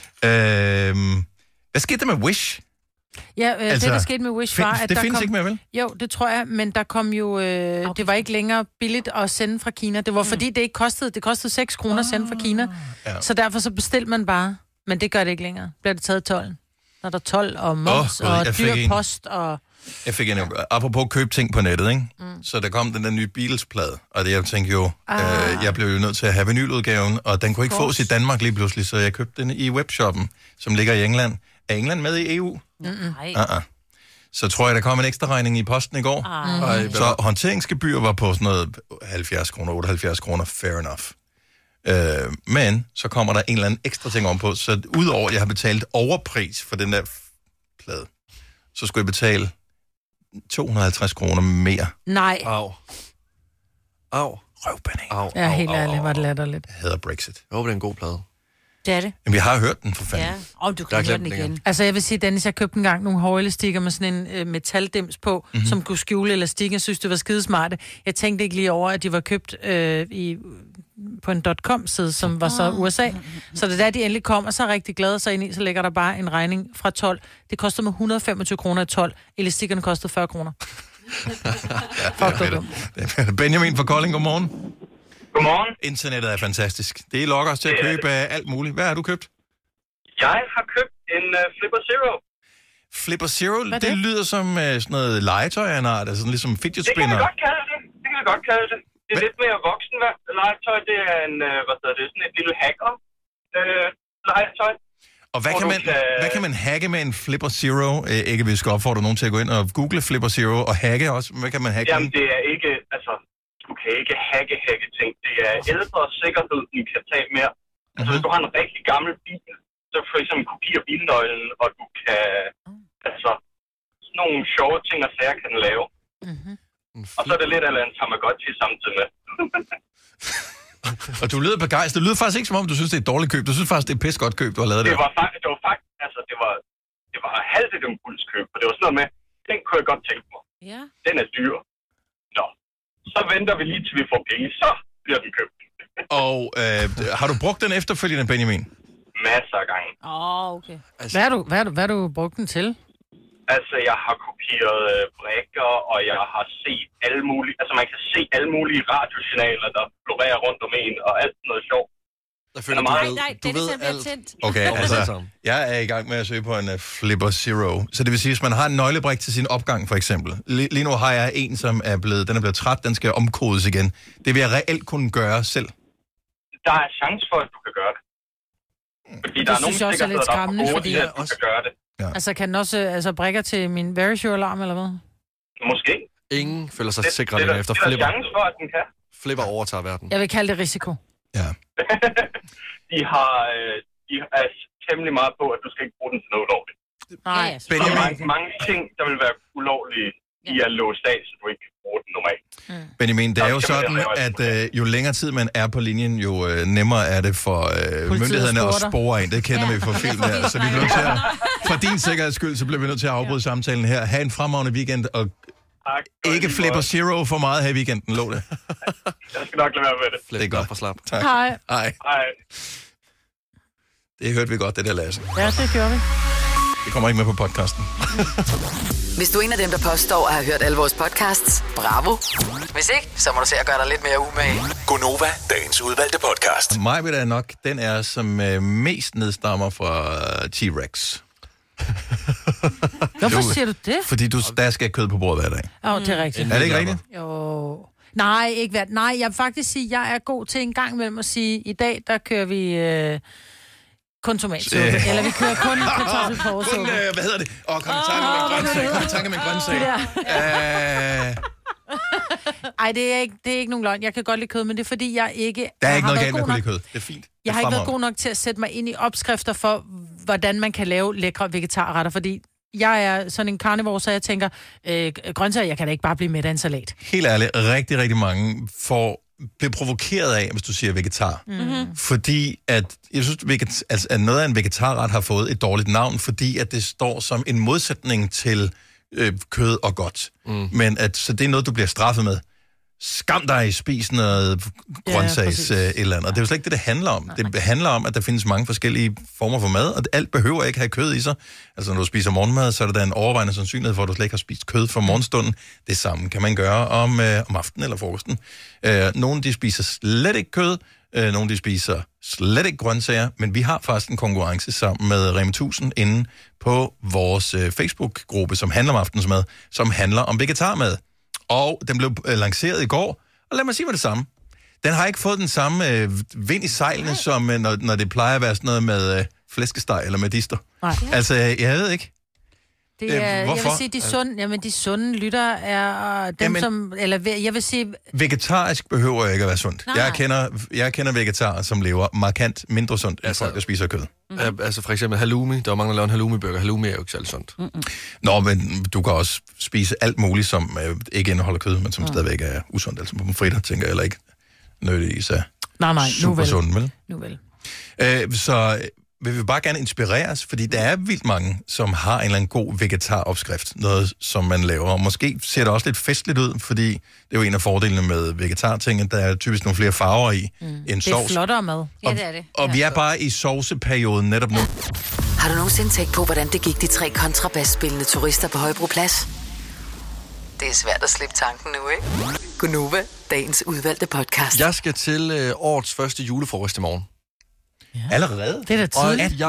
Hvad skete der med Wish? Ja, det der skete med Wish var, at det der findes kom, ikke mere, vel? Jo, det tror jeg, men der kom jo, det var ikke længere billigt at sende fra Kina. Det var fordi, det kostede 6 kroner at sende fra Kina. Ja. Så derfor så bestilte man bare, men det gør det ikke længere. Bliver det taget 12? Når der er 12 og moms og dyr post og... Jeg fik apropos købe ting på nettet, ikke? Så der kom den der nye Beatles-plade, og det jeg tænkte jo, jeg blev jo nødt til at have vinyludgaven, og den kunne ikke fås i Danmark lige pludselig, så jeg købte den i webshoppen, som ligger i England. Er England med i EU? Nej. Så tror jeg, der kom en ekstra regning i posten i går. Så håndteringsgebyr var på sådan noget 70 kroner, 78 kroner, fair enough. Men så kommer der en eller anden ekstra ting ovenpå, så udover at jeg har betalt overpris for den der plade, så skulle jeg betale 250 kroner mere. Nej. Au. Røvbænding. Ja, helt ærligt, var det latterligt. Jeg hader Brexit. Jeg håber, det er en god plade. Det er det. Men vi har hørt den for fanden. Ja, og du kan høre den igen. Altså, jeg vil sige, Dennis, jeg købte engang nogle hårelastikker med sådan en metaldims på, som kunne skjule elastik. Jeg synes, det var skidesmarte. Jeg tænkte ikke lige over, at de var købt på en .com-side, som var så USA. Så det der, de endelig kom, og så er jeg rigtig glad, så ind i, så ligger der bare en regning fra 12. Det kostede mig 125 kroner i 12. Elastikkerne kostede 40 kroner. Benjamin fra Kolding, godmorgen. Godmorgen. Internettet er fantastisk. Det lokker os til at købe alt muligt. Hvad har du købt? Jeg har købt en Flipper Zero. Flipper Zero? Det lyder som sådan noget legetøj af en art, altså sådan ligesom fidget spinner. Det kan vi godt kalde det. Det er lidt mere voksen legetøj. Det er en, sådan et lille hacker legetøj. Og hvad kan man hacke med en Flipper Zero? Ikke, vi skal opfordre nogen til at gå ind og google Flipper Zero og hacke også. Hvad kan man hacke? Jamen, det er ikke, du kan ikke hacke ting. Det er ældre sikkerhed, du kan tage mere. Altså, hvis du har en rigtig gammel bil, så for eksempel kopier bilnøglen, og du kan, sådan nogle sjove ting og sager kan den lave. Og så er det lidt eller en Tamagotchi samtidig med. Og du lyder begejstret. Det lyder faktisk ikke, som om du synes, det er et dårligt køb. Du synes faktisk, det er et pis godt køb, du har lavet det. Det var halvt et impulskøb, for det var sådan noget med, den kunne jeg godt tænke mig. Ja. Den er dyr. Nå, så venter vi lige til vi får penge, så bliver den købt. Og har du brugt den efterfølgende, Benjamin? Masser af gange. Okay. Hvad har du brugt den til? Altså, jeg har kopieret brækker, og jeg har set alle mulige... Altså, man kan se alle mulige radiosignaler, der florerer rundt om en, og alt noget sjovt. Du ved alt. Okay, altså, jeg er i gang med at søge på en Flipper Zero. Så det vil sige, at man har en nøglebrik til sin opgang, for eksempel. Lige nu har jeg en, som er blevet træt, den skal omkodes igen. Det vil jeg reelt kunne gøre selv. Der er chance for, at du kan gøre det. Fordi der er nogle sikkerheder, der er for gode til, at du kan gøre det. Ja. Altså, kan den også brækker til min Very Sure-alarm, eller hvad? Måske. Ingen føler sig sikre længere efter Flipper. Det er chance for, at den kan. Flipper overtager verden. Jeg vil kalde det risiko. Ja. de er temmelig meget på, at du skal ikke bruge den til noget ulovligt. Nej. Mange ting, der vil være ulovlige, de er låst af, så du ikke kan bruge den normalt. Benjamin, det er jo sådan, at jo længere tid man er på linjen, jo nemmere er det for myndighederne at spore ind. Det kender vi fra film her, så vi bliver nødt til at For din sikkerheds skyld, så bliver vi nødt til at afbryde samtalen her. Ha' en fremragende weekend, og ikke flipper zero for meget her i weekenden, lå det. Jeg skal nok lade være med det. Det er godt. For slap. Tak. Hej. Hej. Det hørte vi godt, det der, Lasse. Ja, det gjorde vi. Det kommer ikke med på podcasten. Hvis du er en af dem, der påstår at have hørt alle vores podcasts, bravo. Hvis ikke, så må du se at gøre dig lidt mere umage. Gonova, dagens udvalgte podcast. Mig vil da nok, den er som mest nedstammer fra T-Rex. Hvorfor siger du det? Fordi der skal kød på bordet hver dag. Det er rigtigt. Er det ikke rigtigt? Jo. Nej, ikke hvad. Nej, jeg vil faktisk sige, at jeg er god til en gang imellem at sige, i dag, der kører vi kun tomatsuppe. Eller vi kører kun kartoffelporresuppe. Hvad hedder det? Kom i tanke med grøntsag. Ej, det er ikke nogen løgn. Jeg kan godt lide kød, men det er fordi, jeg ikke... Der er ikke noget galt med at kunne lide kød. Det er fint. Jeg har ikke været god nok til at sætte mig ind i opskrifter for, hvordan man kan lave lækre vegetarretter, fordi jeg er sådan en carnivore, så jeg tænker, grøntsager, jeg kan da ikke bare blive med af en salat. Helt ærligt, rigtig, rigtig mange bliver provokeret af, hvis du siger vegetar. Mm-hmm. Fordi at, jeg synes, at noget af en vegetarret har fået et dårligt navn, fordi at det står som en modsætning til kød og godt. Men så det er noget, du bliver straffet med. Skam dig, spis noget grøntsags et eller andet. Og det er jo slet ikke det, det handler om. Det handler om, at der findes mange forskellige former for mad, og alt behøver ikke have kød i sig. Altså, når du spiser morgenmad, så er der en overvejende sandsynlighed for, at du slet ikke har spist kød for morgenstunden. Det samme kan man gøre om aftenen eller frokosten. Nogle, de spiser slet ikke kød. Nogle, de spiser slet ikke grøntsager. Men vi har faktisk en konkurrence sammen med Rema 1000 inde på vores Facebook-gruppe, som handler om aftensmad, som handler om vegetarmad. Og den blev lanceret i går, og lad mig sige, hvad det samme. Den har ikke fået den samme vind i sejlene, som når det plejer at være sådan noget med flæskesteg eller medister. Nej. Altså, jeg ved ikke. Det er, jeg vil sige, de sunde lytter er dem, som... Eller jeg vil sige... Vegetarisk behøver ikke at være sundt. Jeg kender vegetarer, som lever markant mindre sundt, end folk, der spiser kød. Altså for eksempel halloumi. Der er mange, der laver en halloumi-burger. Halloumi er jo ikke særlig sundt. Nå, men du kan også spise alt muligt, som ikke indeholder kød, men som stadigvæk er usundt. Altså på fritter, tænker jeg, eller ikke nødvendigvis er super sundt, vel? Nu vel. Så vil vi bare gerne inspireres, fordi der er vildt mange, som har en eller anden god vegetaropskrift, noget som man laver. Og måske ser det også lidt festligt ud, fordi det er jo en af fordelene med vegetarting, at der er typisk nogle flere farver i en sovs. Det er flottere mad. Ja, det er det. Og vi er bare i sovseperioden netop nu. Har du nogensinde tænkt på, hvordan det gik de 3 kontrabasspillende turister på Højbroplads? Det er svært at slippe tanken nu, ikke? Gonova, dagens udvalgte podcast. Jeg skal til årets første julefrokost i morgen. Ja. Allerede? Det er da tidligt.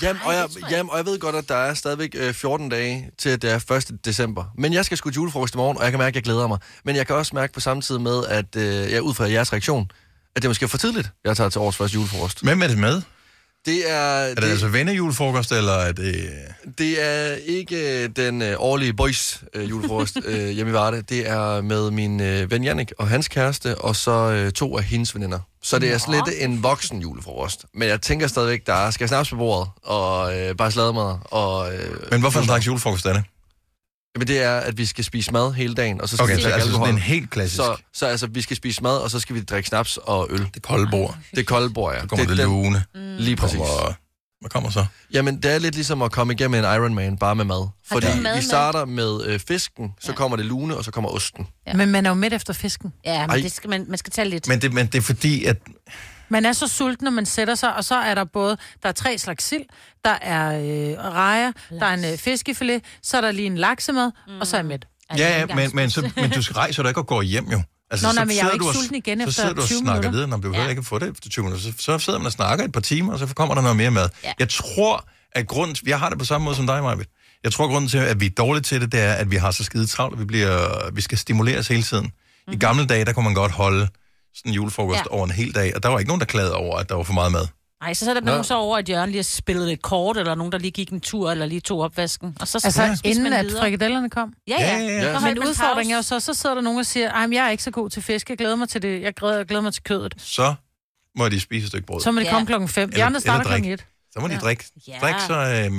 Og jeg ved godt, at der er stadigvæk 14 dage til, at det er 1. december. Men jeg skal sgu til julefrokost i morgen, og jeg kan mærke, at jeg glæder mig. Men jeg kan også mærke på samme tid med, at jeg ud fra jeres reaktion, at det måske er for tidligt, jeg tager til årets første julefrokost. Hvem er det med? Det er det altså vennejulefrokost, eller er det... Det er ikke den årlige boys julefrokost hjemme i Varde. Det er med min ven Jannik og hans kæreste, og så 2 af hendes veninder. Så det er slet en voksen julefrokost. Men jeg tænker stadigvæk, der skal snaps på bordet, og bare slademad. Men hvorfor en slags julefrokost er det? Men det er, at vi skal spise mad hele dagen, og så skal vi drikke altså alkohol. Det er en helt klassisk. Så altså, vi skal spise mad, og så skal vi drikke snaps og øl. Det kolde bord. Det kolde bord, ja. Så kommer det lune. Lige præcis. Hvad kommer så? Jamen, det er lidt ligesom at komme igennem en Ironman, bare med mad. Fordi vi starter med fisken, så kommer det lune, og så kommer osten. Ja. Men man er jo midt efter fisken. Ja, men det skal, man skal tage lidt. Men det er fordi, at... Man er så sulten, når man sætter sig, og så er der der er 3 slags sild, der er rejer, der er en fiskefilet, så er der lige en laksemad, og så er mæt. Ja, men du rejser da ikke og går hjem jo. Altså, men jeg er ikke sulten igen efter 20 minutter. Så sidder du og snakker videre, når du behøver ikke at få det efter 20 minutter. Så sidder man og snakker et par timer, og så kommer der noget mere mad. Ja. Jeg tror, at jeg har det på samme måde som dig, Majbet. Jeg tror, at grunden til, at vi er dårlige til det, det er, at vi har så skide travlt, at vi skal stimuleres hele tiden. I gamle dage, der kunne man godt holde sådan en julefrokost over en hel dag, og der var ikke nogen, der klagede over, at der var for meget mad. Nej, så er der nogen så over et hjørne lige at spille et kort, eller nogen, der lige gik en tur, eller lige tog opvasken. Og så altså inden at frikadellerne kom? Ja. Men udfordringen er jo så sidder der nogen og siger, jeg er ikke så god til fisk, jeg glæder mig til det, jeg glæder mig til kødet. Så må de spise et stykke brød. Så må det komme 5:00. De andre starter 1:00. Så må de drikke så med.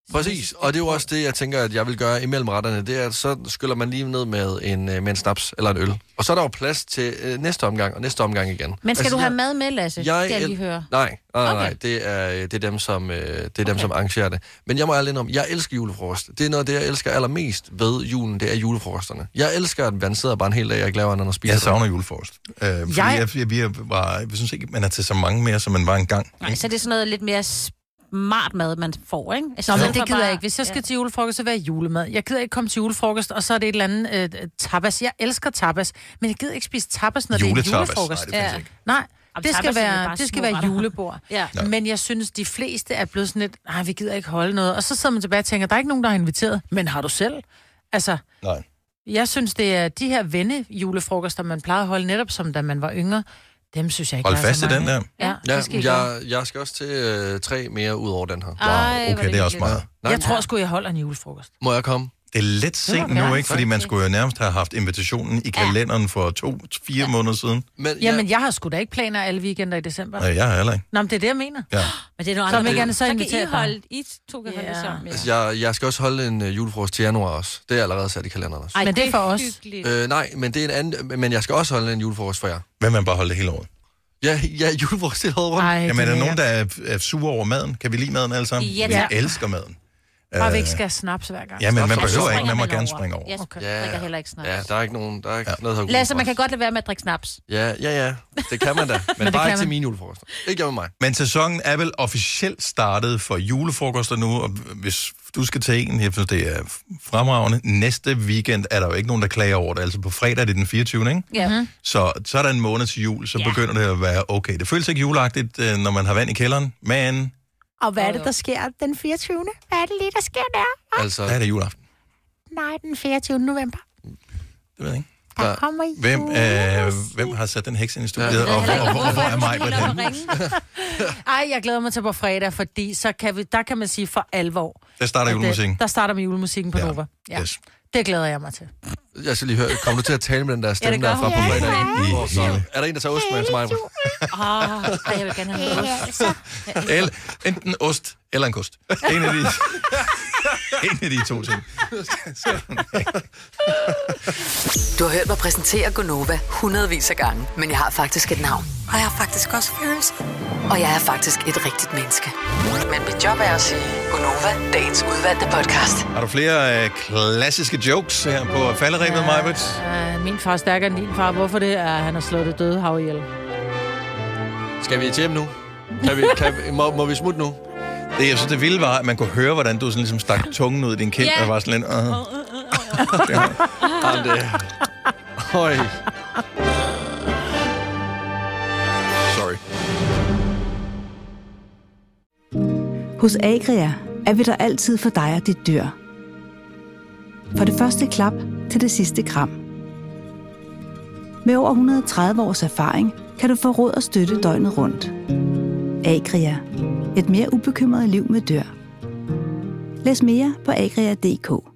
Præcis, og det er jo også det, jeg tænker, at jeg vil gøre imellem retterne. Det er, at så skyller man lige ned med en snaps eller en øl. Og så er der jo plads til næste omgang og næste omgang igen. Men skal du have mad med, Lasse? Skal jeg lige høre? Nej. Det er dem, som arrangerer det. Men jeg må ærlig indrømme, jeg elsker julefrokost. Det er noget af det, jeg elsker allermest ved julen, det er julefrokosterne. Jeg elsker, at man sidder bare en hel dag og ikke laver andet og spiser. Jeg savner julefrokost. Jeg synes ikke, man er til så mange mere, som man var engang. Nej, så er det sådan noget lidt mere smart mad, man får, ikke? Altså, men det gider jeg ikke. Hvis jeg skal til julefrokost, så vil jeg julemad. Jeg gider ikke komme til julefrokost, og så er det et eller andet tapas. Jeg elsker tapas, men jeg gider ikke spise tapas, når det er julefrokost. Nej, det ikke. Nej, det skal være julebord. Ja. Men jeg synes, de fleste er blevet sådan lidt, vi gider ikke holde noget. Og så sidder man tilbage og tænker, der er ikke nogen, der har inviteret. Men har du selv? Altså, nej. Jeg synes, det er de her vennejulefrokoster, man plejede at holde netop som da man var yngre. Dem synes jeg ikke, hold fast i den der. Jeg skal også til 3 mere ud over den her. Wow, okay, det er også meget. Jeg tror sgu, jeg holder en julefrokost. Må jeg komme? Det er lidt sent nu, ikke? Fordi man skulle jo nærmest have haft invitationen i kalenderen for 2-4 måneder siden. Men jeg har sgu da ikke planer alle weekender i december. Nej, jeg har heller ikke. Nå, men det er det, jeg mener. Ja. Men det er noget så andet. Så kan I holde I to kan holde sammen. Altså, jeg skal også holde en julefrokost til januar også. Det er allerede sat i kalenderen også. Men det er for os. Nej, men det er en anden. Men jeg skal også holde en julefrokost for jer. Hvad man bare holde det hele året? Ja, julefrokost hele året rundt. Jamen, er der nogen, der er sure over maden? Kan vi lide maden alle sammen? Ja. Jeg elsker maden. Bare vi ikke skal snaps hver gang. Ja, men man behøver ikke, man må gerne springe over. Jeg drikker heller ikke snaps. Ja, der er ikke noget her. Lasse, man kan godt lade være med at drikke snaps. Ja, det kan man da. Men bare ikke til mine julefrokoster. Ikke med mig. Men sæsonen er vel officielt startet for julefrokoster nu, og hvis du skal tage en, jeg synes, det er fremragende. Næste weekend er der jo ikke nogen, der klager over det. Altså på fredag er det den 24. Ikke? Ja. Så er der en måned til jul, så begynder det at være okay. Det føles ikke juleagtigt, når man har vand i kælderen, men... Og hvad er det, der sker den 24. Hvad er det lige, der sker der? Altså... Hvad er det juleaften? Nej, den 24. november. Det ved jeg ikke. Der kommer Hvem har sat den heks ind i studiet, og hvor er mig på den? Ej, jeg glæder mig til på fredag, fordi så der kan man sige for alvor. Der starter julemusikken. Der starter med julemusikken på Nova. Ja. Yes. Det glæder jeg mig til. Jeg skal lige høre, kommer du til at tale med den der stemme der fra på fredag? Er der en, der tager ost med til mig? Jeg vil gerne have noget ost. Enten ost eller en kost. En af de to ting. Du har hørt mig præsentere Gonova hundredvis af gange, men jeg har faktisk et navn. Og jeg har faktisk også følelser. Og jeg er faktisk et rigtigt menneske. Men mit job er at sige Gonova, dagens udvalgte podcast. Har du flere klassiske jokes her på falderebet, Majbrit? Min far er stærkere end din far. Hvorfor det er, han har slået det døde hav ihjel? Skal vi hjem nu? Må vi smutte nu? Det, jeg synes, det vilde var, at man kunne høre, hvordan du sådan ligesom stak tungen ud i din kind, og var sådan lidt... Høj. Sorry. Hos Agria er vi der altid for dig og dit dyr. Fra det første klap til det sidste kram. Med over 130 års erfaring kan du få råd og støtte døgnet rundt. Agria. Et mere ubekymret liv med dyr. Læs mere på agria.dk.